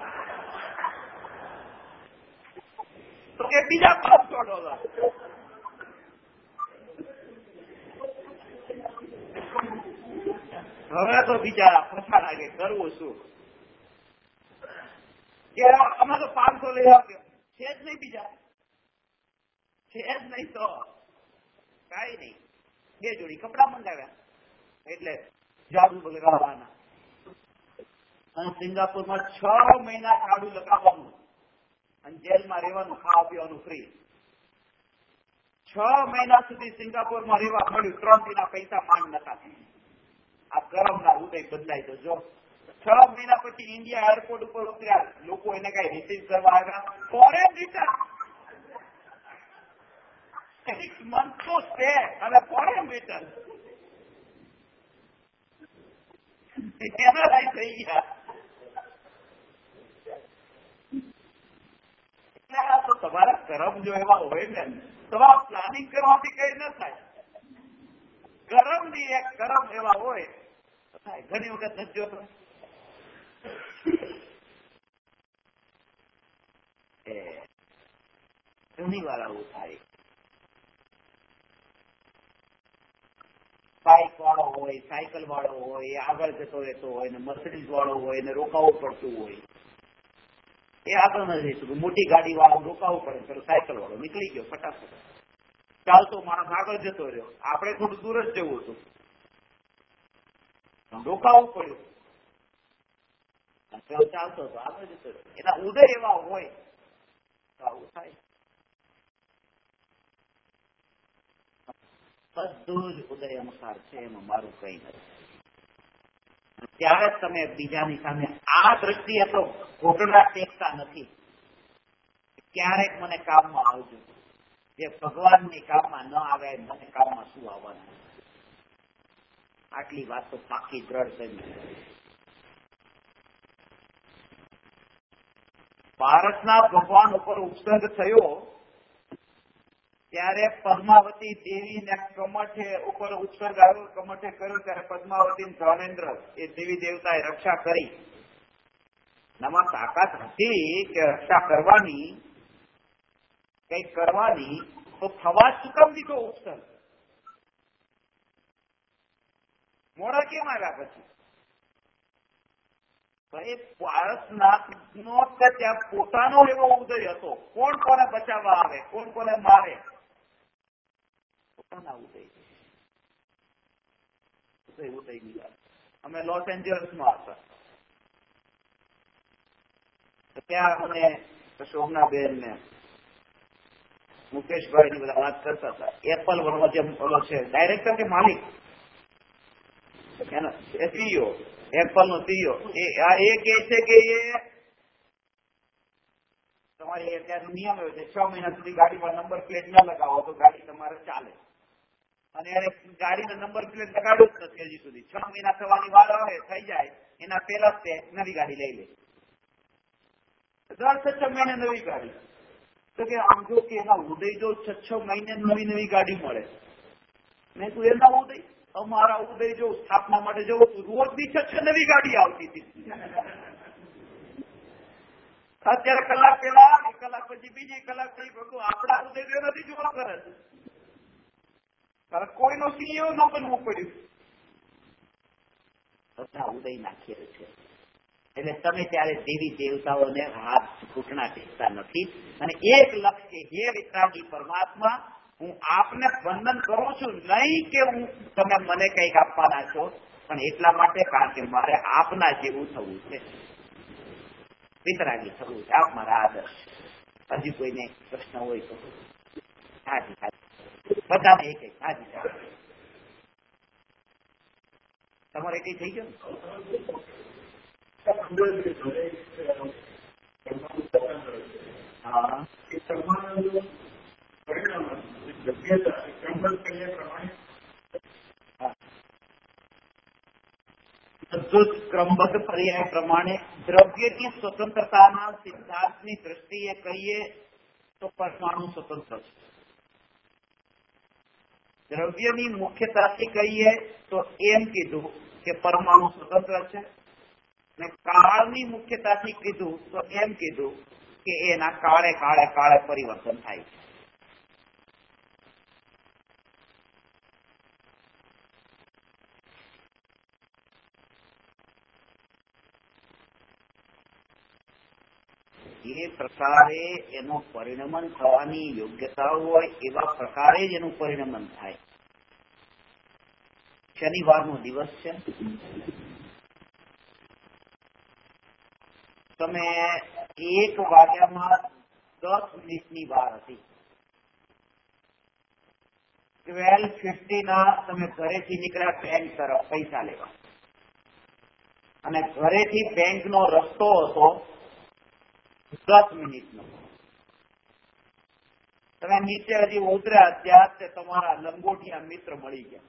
તો કે બીજા $500. હવે તો બિચારા પછા લાગે, કરવું શું? કે અમે તો 500 લઈ આવ્યો છે જ નહીં, બીજા છે જ નહીં તો કઈ નહીં. 2 જોડી કપડા મંગાવ્યા એટલે જાદુ લગાવવાના. અને સિંગાપુરમાં 6 મહિના જાદુ લગાવવાનું અને જેલમાં રહેવાનું, ખાવા પીવાનું ફ્રી. 6 મહિના સુધી સિંગાપુરમાં રહેવા મળ્યું. 3 દિના પૈસા માંડ નતા. આ કરમના ઉદય બદલાય તો જો. 6 મહિના પછી ઇન્ડિયા એરપોર્ટ ઉપર ઉતર્યા. લોકો એને કઈ રિસીવ કરવા આવ્યા, ફોરેન રિટર્ન. 6 months તો સ્ટે અને ફોરેન રિટર્ન. એના થઈ ગયા. તો તમારા કરમ જો એવા હોય ને, તમારા પ્લાનિંગ કરવાથી કઈ ન થાય. કરમ ની એક કરમ એવા હોય થાય. ઘણી વખત નથી જોતો ઘણી વાર આવું થાય. બાઇક વાળો હોય, સાયકલ વાળો હોય, એ આગળ જતો રહેતો હોય ને મર્સિડીઝ વાળો હોય ને રોકાવું પડતું હોય, એ આગળ નથી જતું. મોટી ગાડી વાળો રોકાવું પડે, પેલો સાયકલ વાળો નીકળી ગયો ફટાફટ. ચાલતો માણસ આગળ જતો રહ્યો, આપણે થોડું દૂર જ જવું હતું, રોકાવું પડ્યું. ચાલતો હતો, આગળ જતો રહ્યો. એના ઉદય એવા હોય તો આવું થાય. બધું જ ઉદય અનુસાર છે, એમાં મારું કઈ નથી. ત્યારે તમે બીજાની સામે આ દ્રષ્ટિએ તો ઘોટડા ટેકતા નથી. ક્યારેક મને કામમાં આવજો, જે ભગવાનની કામમાં ન આવે મને કામમાં શું આવવાનું? આટલી વાત તો પાકી દ્રઢ કરી. ભારતના ભગવાન ઉપર ઉપસર્ગ થયો ત્યારે પદ્માવતી દેવીને કમઠે ઉપર ઉપસર્ગ આવ્યો, કમઠે કર્યો ત્યારે પદ્માવતી ધર્મેન્દ્ર એ દેવી દેવતાએ રક્ષા કરી. એમાં તાકાત હતી કે રક્ષા કરવાની, કઈક કરવાની, તો થવા શું કામ દીધો ઉપસર્ગ? મોડા કેમ આવ્યા પછી? ભારતનાથનો ત્યાં પોતાનો એવો ઉદય હતો. કોણ કોને બચાવવા આવે, કોણ કોને મારે? પોતાના ઉદય ગયા. અમે લોસ એન્જલસમાં હતા, ત્યાં અમે શોભનાબેન ને મુકેશભાઈ ની બધા વાત કરતા હતા. એપલ વનો જે ઓલો છે ડાયરેક્ટર કે માલિક, એનો સીઈઓ, એપલ નો સીઈઓ, એ કહે છે કે એ તમારી અત્યારે નિયમ એવો છે 6 મહિના સુધી ગાડીમાં નંબર પ્લેટ ન લગાવો તો ગાડી તમારે ચાલે. અને એને ગાડીના નંબર પ્લેટ લગાડવું જ નથી હજી સુધી. 6 મહિના થવાની વાર આવે, થઈ જાય એના પહેલા જ તે નવી ગાડી લઈ લે. દર 6 મહિને નવી ગાડી. તો કે આમ જો કે એના ઉદય જો 6 મહિને નવી ગાડી મળે. મેં તું એના ઉદય, અમારા ઉદય જો સ્થાપના માટે જવું તું રોજ બી 6 નવી ગાડી આવતી હતી. અત્યારે કલાક પેલા, 1 કલાક પછી બીજી, કલાક પછી બધું આપણા ઉદય નથી જોવા કરે. કોઈનો સીઈઓ ન બનવું પડ્યું. બધા ઉદય નાખીએ છે. એટલે તમે ત્યારે દેવી દેવતાઓને હાથ ઘૂંટણા ટેકતા નથી. અને એક લક્ષ્ય, હે વિતરાગી પરમાત્મા, હું આપને વંદન કરું છું, નહીં કે હું તમે મને કંઈક આપવાના છો, પણ એટલા માટે કારણ કે મારે આપના જેવું થવું છે, વિતરાગી થવું છે. આપ મારા આદર્શ. હજી કોઈને પ્રશ્ન હોય તો હાજી હાજી, બધાને એક એક હાજી હાજી. તમારે કઈ થઈ ગયું? હા, બધું ક્રમબદ્ધ પર્યાય પ્રમાણે દ્રવ્યની સ્વતંત્રતાના સિદ્ધાંતની દ્રષ્ટિએ કહીએ તો પરમાણુ સ્વતંત્ર છે. દ્રવ્યની મુખ્યતાથી કહીએ તો એમ કીધું કે પરમાણુ સ્વતંત્ર છે. ને કાળની મુખ્યતાથી કીધું તો એમ કીધું કે એના કાળે કાળે કાળે પરિવર્તન થાય છે. એ પ્રકારે એનું પરિણમન થવાની યોગ્યતા હોય એવા પ્રકારે જ એનું પરિણમન થાય. શનિવારનો દિવસ છે. તમે 1 વાગ્યામાં 10 મિનિટની વાર હતી. 12:50 તમે ઘરેથી નીકળ્યા બેંક તરફ પૈસા લેવા, અને ઘરેથી બેંકનો રસ્તો હતો 10 મિનિટનો. તમે નીચે હજી ઉતર્યા ત્યાં તમારા લંગોટિયા મિત્ર મળી ગયા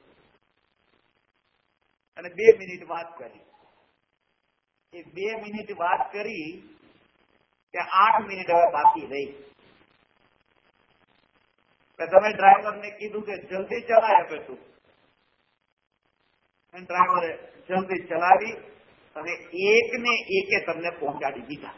અને 2 મિનિટ વાત કરી. એ 2 મિનિટ વાત કરી ત્યાં 8 મિનિટ હવે બાકી રહી. તમે ડ્રાઈવરને કીધું કે જલ્દી ચલાય આપે તું. ડ્રાઈવરે જલ્દી ચલાવી અને 1 ને 1 તમને પહોંચાડી દીધા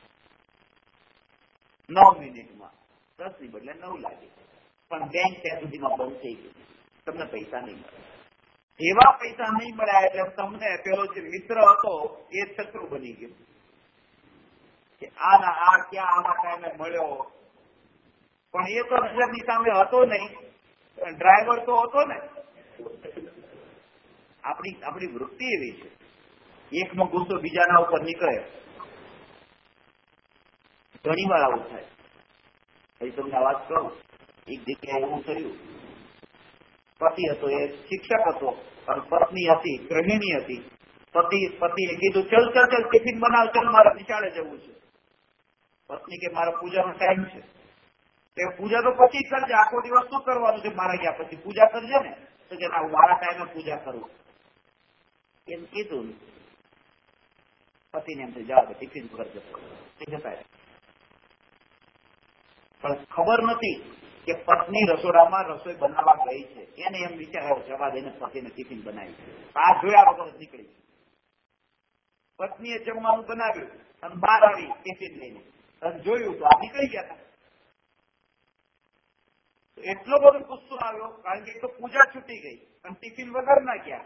9 મિનિટમાં. 10 ની બદલે 9 લાગી. પણ બેંક ત્યાં સુધીમાં બંધ થઈ ગઈ. તમને પૈસા નહીં મળે. એવા પૈસા નહીં મળ્યા એટલે તમને પેલો જે મિત્ર હતો એ શત્રુ બની ગયો કે આ ક્યાં આના ટાઈમે મળ્યો. પણ એ તો નજરની સામે હતો નહીં, ડ્રાઈવર તો હતો ને. આપણી વૃત્તિ એવી છે, એકનો ગુસ્સો બીજાના ઉપર નીકળે. ઘણી વાર આવું થાય. હજી તમને વાત કહું, એક જગ્યાએ એવું થયું. પતિ હતો, એ શિક્ષક હતો, અને પત્ની હતી ગૃહિણી હતી. પતિએ કીધું ચલ ટિફિન બનાવ, ચલ મારે નિશાળે જવું છે. પત્ની કે મારા પૂજાનો ટાઈમ છે. એ પૂજા તો પછી કરજે, આખો દિવસ શું કરવાનું છે મારા ગયા પછી પૂજા કરજે ને. તો કે ના મારા ટાઈમે પૂજા કરું એમ કીધું. પતિને એમ જવા દે ટિફિન પર જતા. પણ ખબર નથી કે પત્ની રસોડામાં રસોઈ બનાવવા ગઈ છે. એને એમ વિચાર જવા દઈને પતિને ટિફિન બનાવી. આ જોયા વગર નીકળી. પત્નીએ જમવાનું બનાવ્યું અને બહાર આવી ટિફિન લઈને જોયું તો આ નીકળી ગયા હતા. એટલો બધો ગુસ્સો આવ્યો કારણ કે એક તો પૂજા છૂટી ગઈ અને ટિફિન વગર ના ગયા.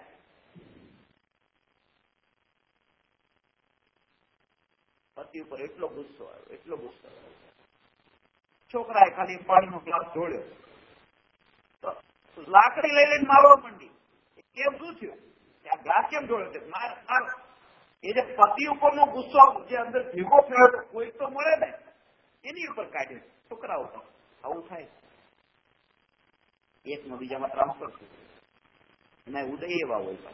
પતિ ઉપર એટલો ગુસ્સો આવ્યો, એટલો ગુસ્સો આવ્યો. છોકરાએ ખાલી પાણીનો ગ્લાસ ઢોળ્યો તો લાકડી લઈ લઈને મારવા માંડી. કેમ શું થયું? આ ગ્લાસ કેમ ઢોળ્યો છે? માર. એ જે પતિ ઉપરનો ગુસ્સો જે અંદર ભેગો થયો હતો કોઈ તો મળે ને એની ઉપર કાઢ્યો, છોકરા ઉપર. આવું થાય. એકનો બીજામાં ટ્રાન્સફર થયું. એના ઉદય એવા હોય.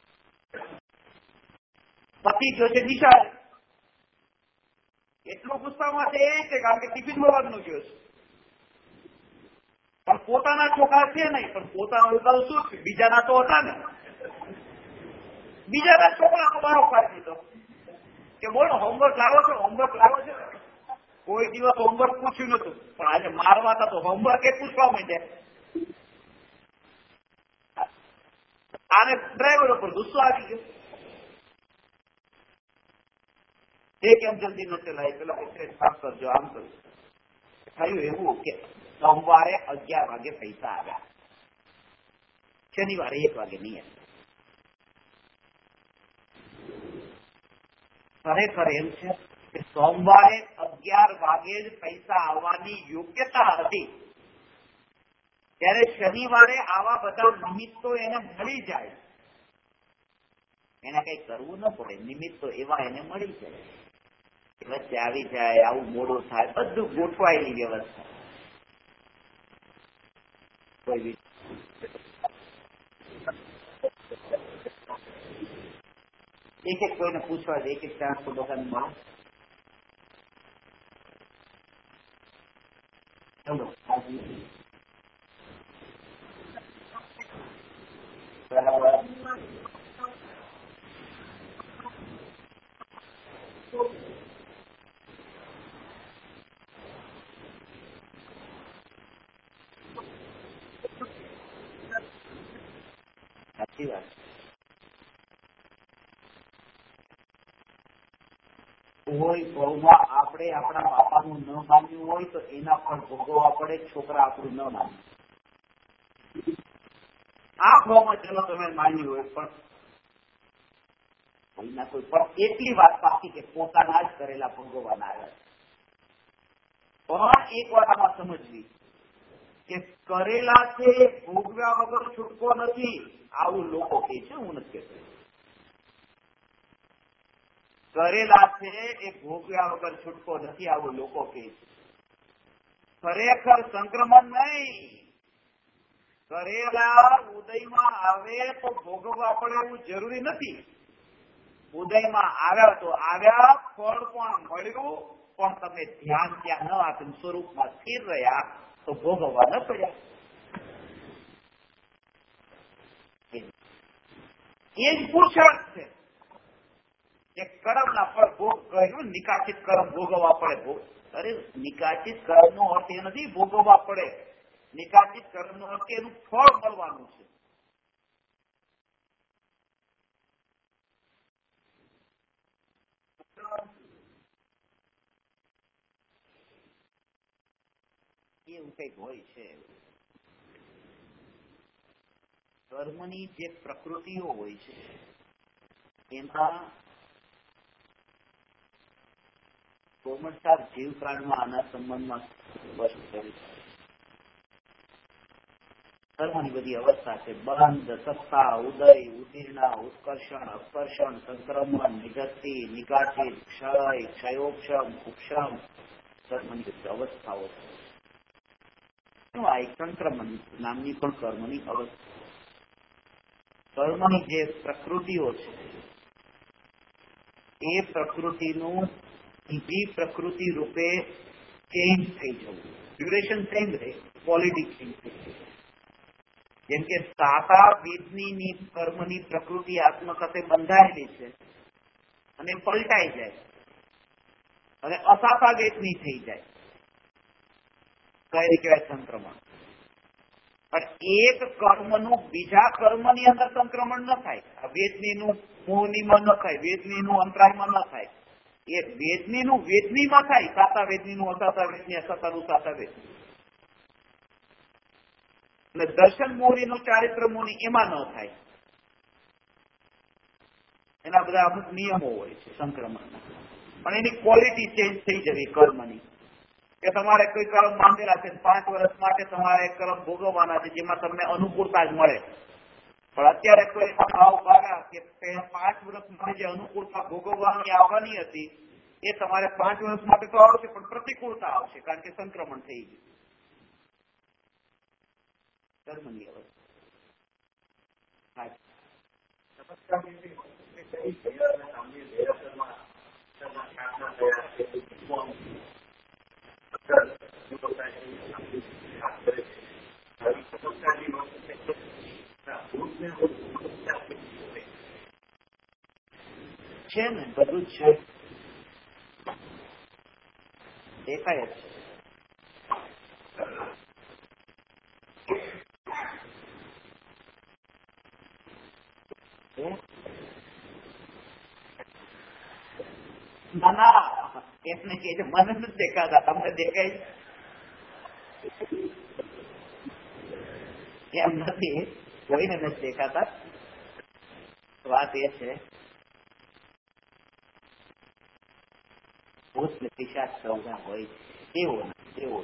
પતિ ગયો છે નિશાળ. એટલો ગુસ્સામાં છે એ છે કારણ કે ટિફિન બવારનું ગયો છે. પણ પોતાના છોકરા છે નહીં, પણ પોતાના શું છે બીજાના તો હતા ને. બીજાના છોકરાનો મારો ફાડી દીધો કે બોલો હોમવર્ક લાવો છો, હોમવર્ક લાવો છો. કોઈ દિવસ હોમવર્ક પૂછ્યું નતું, પણ આજે મારવા હતા તો હોમવર્ક એ પૂછવા માંડ્યા. આને ડ્રાઈવર ઉપર ગુસ્સો આવી ગયો. એ કેમ જલ્દી ન ચલાય, પેલો સાફ કરજો, આમ કરજો. થયું એવું કે સોમવારે 11 વાગે પૈસા આવ્યા, શનિવારે 1 વાગે નહીં આવ્યા. ખરેખર એમ છે કે સોમવારે 11 વાગે જ પૈસા આવવાની યોગ્યતા હતી, ત્યારે શનિવારે આવા બધા નિમિત્તો એને મળી જાય. એને કઈ કરવું ન પડે, નિમિત્તો એવા એને મળી જાય. વચ્ચે આવી જાય, આવું મોડું થાય, બધું ગોઠવાયેલી વ્યવસ્થા. કોઈ એક એક કોઈને પૂછવા દે, એક એક ચાન્સ તો બધાને મળે. ચલો બરાબર. સાચી વાત. કોઈ બહુમાં આપણે આપણા બાપાનું ન માન્યું હોય તો એના પણ ભોગવવા પડે. છોકરા આપણું ન માન્યું આ ભાવમાં ચલો તમે માન્યું હોય પણ કોઈના કોઈ પણ એટલી વાત પાકી કે પોતાના જ કરેલા ભોગવવાના આવ્યા. પણ એક વાત આમાં સમજવી કે કરેલા છે ભોગવ્યા વગર છૂટકો નથી, આવું લોકો કહે છે. હું નથી કહેતો. કરેલા છે એ ભોગવ્યા વગર છૂટકો નથી, આવું લોકો કહે છે. ખરેખર સંક્રમણ નહીં. કરેલા ઉદયમાં આવે તો ભોગવવા પડે એવું જરૂરી નથી. ઉદયમાં આવ્યા તો આવ્યા, ફળ પણ મળ્યું, પણ તમે ધ્યાન ત્યાં ન આપ્યું, સ્વરૂપમાં સ્થિર રહ્યા તો ભોગવવા ન પડ્યા. એ જ પુરુષાર્થ છે કે કર્મના ફળ ભોગ કહ્યું. નિકાચિત કર્મ ભોગવવા પડે. અરે નિકાચિત કર્મ નો અર્થ એ નથી ભોગવવા પડે. નિકાચિત કર્મ નો અર્થ એનું ફળ મળવાનું છે. એવું કઈક હોય છે. કર્મની જે પ્રકૃતિઓ હોય છે એમાં કોમળસાર જીવ પ્રાણમાં આના સંબંધમાં કર્મની બધી અવસ્થા છે. બંધ, સત્તા, ઉદય, ઉદીર્ણા, ઉત્કર્ષણ, અપકર્ષણ, સંક્રમણ, નિગતિ, નિકાચિત, ક્ષય, ક્ષયોક્ષમ, ઉપશમ, કર્મની બધી અવસ્થાઓ છે. આ સંક્રમણ નામની પણ કર્મની અવસ્થા. કર્મની જે પ્રકૃતિઓ છે એ પ્રકૃતિનું બીજી પ્રકૃતિ રૂપે ચેન્જ થઈ જવું. ડ્યુરેશન સેમ રહે, ક્વોલિટી ચેન્જ થઈ. જેમ કે સાતા વેદની કર્મની પ્રકૃતિ આત્મા સાથે બંધાયેલી છે અને પલટાઈ જાય અને અસાતા વેદની થઈ જાય, કઈ કહેવાય સંક્રમણ. પણ એક કર્મનું બીજા કર્મની અંદર સંક્રમણ ન થાય. વેદનીનું મોહનીમાં ન થાય, વેદનીનું અંતરાયમાં ન થાય. એ વેદનીનું વેદનીમાં થાય, સાતા વેદનીનું અસાતા વેદની, અસાતાનું સાતા વેદની. એટલે દર્શન મોહનીનું ચારિત્ર મોહની એમાં ન થાય. એના બધા અમુક નિયમો હોય છે સંક્રમણના. પણ એની ક્વોલિટી ચેન્જ થઈ જવી કર્મની. કે તમારે કોઈ કર્મ માંગેલા છે, 5 વર્ષ માટે તમારે કર્મ ભોગવવાના છે જેમાં તમને અનુકૂળતા જ મળે. પણ અત્યારે કોઈ ભાવ ભાગ્યા કે 5 વર્ષ માટે જે અનુકૂળતા ભોગવવાની આવવાની હતી એ તમારે 5 વર્ષ માટે તો આવશે, પણ પ્રતિકૂળતા આવશે કારણ કે સંક્રમણ થઈ ગયું કર્મની છે ને, બધું જ છે, દેખાય જ છે. ના ના, એમને કે મને નથી દેખાતા, તમને દેખાય એમ નથી, કોઈને નથી દેખાતા. વાત એ છે ભૂત ને પિશાચ સૌના હોય એવો એવો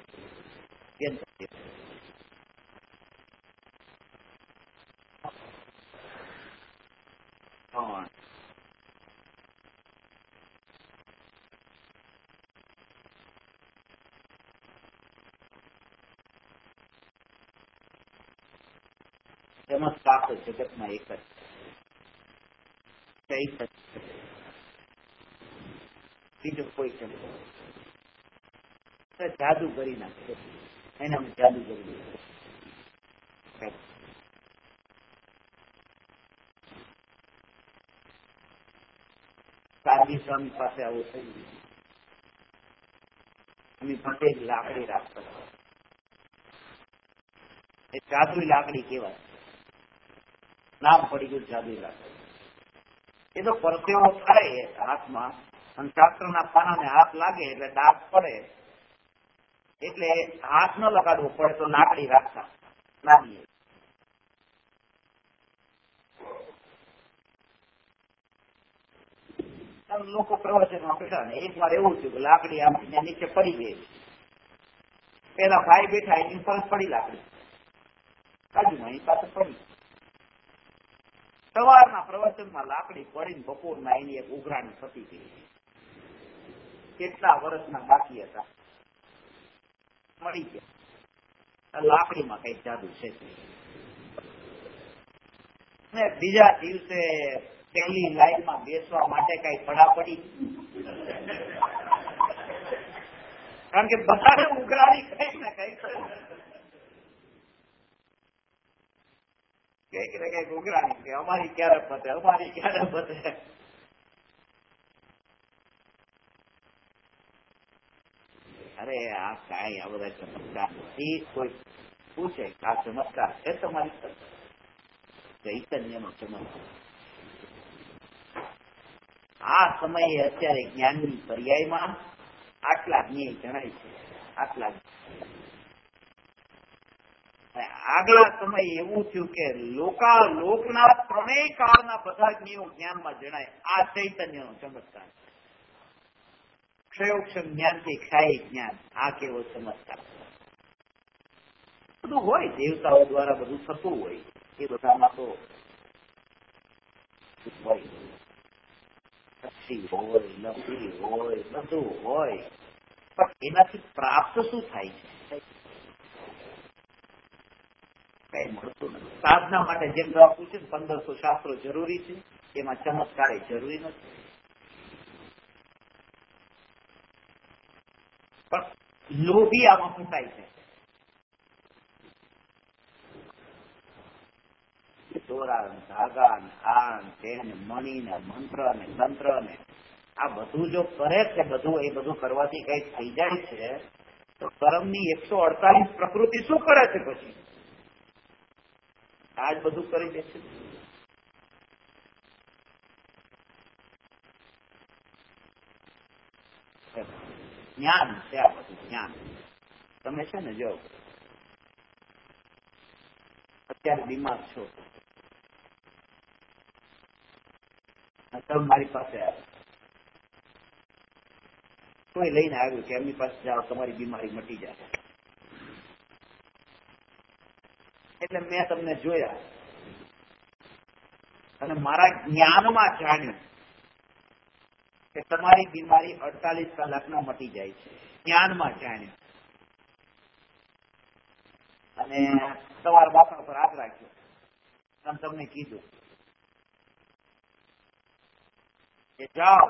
ચમત્કાર તો જગતમાં એક જ, બીજો કોઈ ચમત્કાર જાદુ કરી નાખે, એના જાદુ કરી નાખે. સાદી સ્વામી પાસે આવું થયું. એની પાસે લાકડી રાખતા, એ જાદુ લાકડી કેવાય, નામ પડી ગયું જાદુ લાકડી. એ તો પરસેવો થાય હાથમાં અને શાસ્ત્રના પાનાને હાથ લાગે એટલે ડાઘ પડે, એટલે હાથ ન લગાડવો પડે તો લાકડી રાખતા નાની. લોકો પ્રવચનમાં બેઠા ને એક વાર એવું થયું કે લાકડી આમ નીચે પડી ગઈ. પેલા ભાઈ બેઠા એની ઉપર પડી લાકડી, બાજુમાં એની પાસે પડી. સવારના પ્રવચનમાં લાકડી પડીને બપોરના એની એક ઉઘરાણી થતી ગઈ. કેટલા વર્ષના બાકી હતા, મળી ગયા. લાકડીમાં કઈક જાદુ છે. ને બીજા દિવસે પહેલી લાઈનમાં બેસવા માટે કઈ પડાપડી, કારણ કે બધાને ઉઘરાણી કઈક ને કઈક ઉઘરાણી કે અમારી ક્યારે પતે, અમારી ક્યારે પતે. અરે આ કઈ આ બધા ચમત્કાર નથી. કોઈ પૂછે આ ચમત્કાર છે તમારી ચૈતન્યનો ચમત્કાર. આ સમયે અત્યારે જ્ઞાનની પર્યાયમાં આટલા જ્ઞેય જણાય છે, આટલા. આગલા સમય એવું થયું કે લોકના ત્રણેય કાળના બધા જ્ઞેયો જ્ઞાનમાં જણાય. આ ચૈતન્યનો ચમત્કાર. ક્ષયોક્ષમ જ્ઞાન થી ક્ષાયી જ્ઞાન, આ કેવો ચમત્કાર. બધું હોય, દેવતાઓ દ્વારા બધું થતું હોય, એ બધામાં તો હોય. પક્ષી હોય, લપસી હોય, બધું હોય, પણ એનાથી પ્રાપ્ત શું થાય છે? કઈ મળતું નથી. સાધના માટે જેમ જવાબ પૂછે 1500 શાસ્ત્રો જરૂરી છે, એમાં ચમત્કાર જરૂરી નથી. પણ લોભી આમાં ફસાય છે. દોરા ધાગા ને આ ને મણી ને મંત્ર ને તંત્ર ને આ બધું જો કરે છે, એ બધું કરવાથી કઈ થઈ જાય છે તો કર્મની 148 પ્રકૃતિ શું કરે છે પછી? આજ બધું કરી દે છે. જ્ઞાન છે આ બધું જ્ઞાન. તમે છે ને જો અત્યારે બીમાર છો, તમે મારી પાસે આવ્યો, કોઈ લઈને આવ્યું કે એમની પાસે જાઓ તમારી બીમારી મટી જાય, એટલે મેં તમને જોયા અને મારા જ્ઞાનમાં જાણ્યું કે તમારી બીમારી 48 કલાકમાં મટી જાય છે. જ્ઞાનમાં જાણ્યું અને તમારા બાપા પર હાથ રાખ્યો અને તમને કીધું કે જાઓ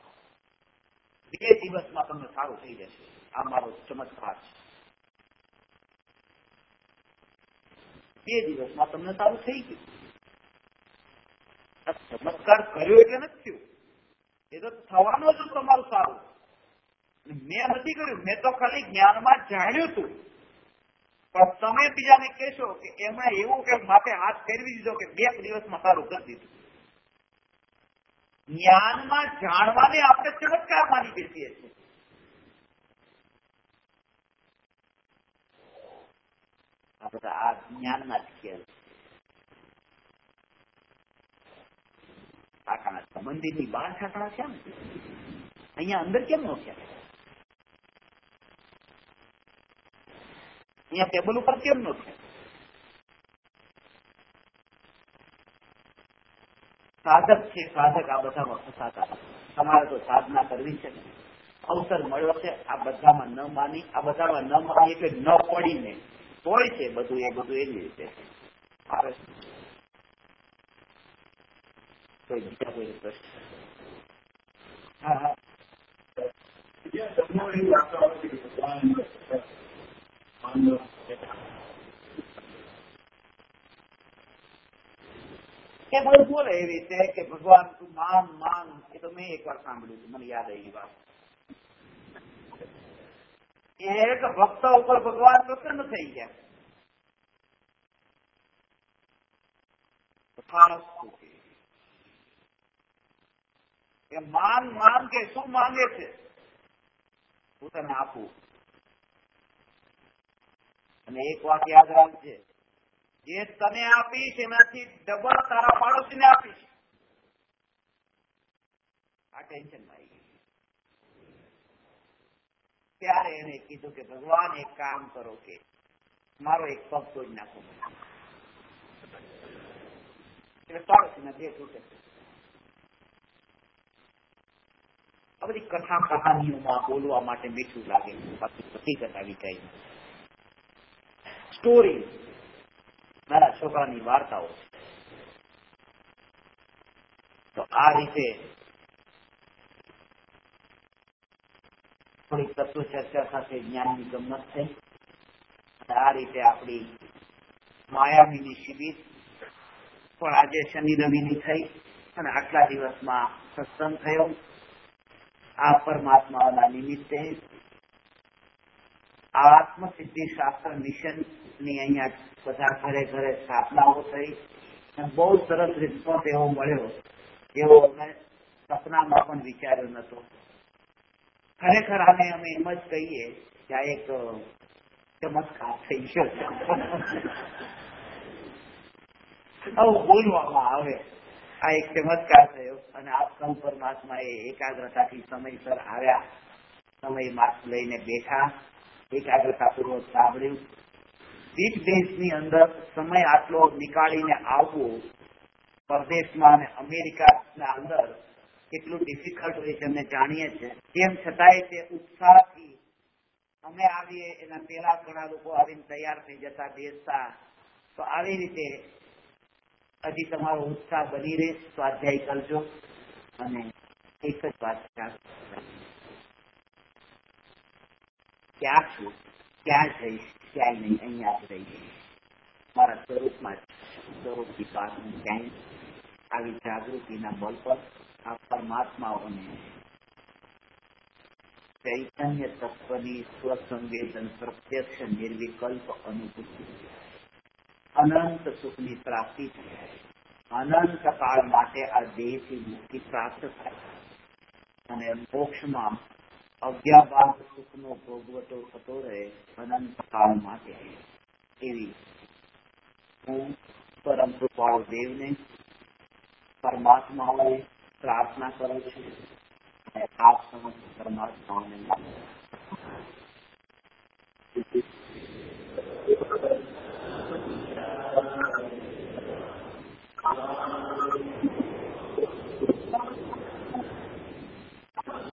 2 દિવસમાં તમને સારું થઈ જશે. આ મારો ચમત્કાર છે. 2 દિવસમાં તમને સારું થઈ ગયું. ચમત્કાર કર્યો એટલે નથી થયું, એ તો થવાનો જ તમારું સારું. મેં નથી કર્યું, મેં તો ખાલી જ્ઞાનમાં જાણ્યું હતું. પણ તમે બીજાને કહેશો કે એમાં એવું કે માથે હાથ ફેરવી દીધો કે 2 દિવસમાં સારું કરી દીધું. જ્ઞાનમાં જાણવાને આપણે ચમત્કાર માની બેસીએ છીએ. આ બધા આ જ્ઞાનના જ ખેલ. ઠાકાણા છે મંદિરની બહાર ઠાકાણા છે ને, અહીંયા અંદર કેમ નો છે? અહીંયા ટેબલ ઉપર કેમ નો છે? સાધક છે, સાધક આ બધામાં ફસાતા. તમારે તો સાધના કરવી છે ને, અવસર મળ્યો છે. આ બધામાં ન માની, આ બધામાં ન માની એટલે ન પડીને હોય છે બધું. એ બધું એવી રીતે આવે છે. કોઈ બીજા કોઈ પ્રશ્ન? હા હા. એ બધું બોલે એવી રીતે કે ભગવાન તું માન માન. એ તો મેં એક વાર સાંભળ્યું હતું, મને યાદ આવી વાત. એક ભક્ત ઉપર ભગવાન પ્રસન્ન થઈ ગયા. કે માન માન કે શું માંગે છે હું તને આપું. અને એક વાત યાદ રાખજે, જે તને આપીશ એનાથી ડબલ તારા પાડોશીને આપીશ. આ ટેન્શનમાં આવી ગઈ. ત્યારે એને કીધું કે ભગવાન એક કામ કરો કે મારો એક પગ તોડી નાખો. એટલે પાડોશીના 2 તૂટે. આ બધી કથા કહાનીઓમાં બોલવા માટે મીઠું લાગે, બાકી હકીકત આવી જાય. સ્ટોરી નાના છોકરાની વાર્તાઓ. તો આ રીતે થોડીક તત્વ ચર્ચા સાથે જ્ઞાનની ગમત થઈ. અને આ રીતે આપણી માયાવીની શિબિર પણ આજે શનિ રવિની થઈ અને આટલા દિવસમાં સત્સંગ થયો. આ પરમાત્માના નિમિત્તે આત્મસિદ્ધિ શાસ્ત્ર મિશન ની અહીંયા બધા ઘરે ઘરે સ્થાપનાઓ થઈ અને બહુ સરસ રિસ્પોન્સ એવો મળ્યો એવો અમે સપનામાં પણ વિચાર્યો નતો. ખરેખર આને અમે એમ જ કહીએ કે આ એક ચમત્કાર થઈ ગયો. આવું બોલવામાં આવે, આ એક ચમત્કાર થયો. અને આપ સૌ પરમાત્મા એ એકાગ્રતાથી સમયસર આવ્યા, સમય માર્ક લઈને બેઠા, એકાગ્રતાપૂર્વક સાંભળ્યું. દેશની અંદર સમય આટલો નીકાળીને આવવો પરદેશમાં અને અમેરિકાના અંદર કેટલું ડિફિકલ્ટ હોય છે અમે જાણીએ છીએ. તેમ છતાંય તે ઉત્સાહથી અમે આવીએ એના પહેલા ઘણા લોકો આવીને તૈયાર થઈ જતા બેસતા. તો આવી રીતે હજી તમારો ઉત્સાહ બની રહે, સ્વાધ્યાય કરજો. અને એક જ વાત ક્યાં છું, ક્યાં જઈશ, ક્યાંય નહીં, અહીંયા જ રહીશ, મારા સ્વરૂપમાં સ્વરૂપની પાસે ક્યાંય આવી જાગૃતિના બળ પર આ પરમાત્માઓને ચૈતન્ય તત્વની સ્વસંવેદન પ્રત્યક્ષ નિર્વિકલ્પ અનુભૂતિ અનંત સુખની પ્રાપ્તિ થાય, અનંત કાળ માટે આ દેહથી મુક્તિ પ્રાપ્ત થાય અને મોક્ષમાં અજ્ઞાબાદ સુખનો ભોગવટો થતો રહે અનંત કાળ માટે. એવી હું પરમ કૃપાળુ દેવને, પરમાત્માઓને પ્રાર્થના કરું છું અને આપ સમસ્ત પરમાત્માઓને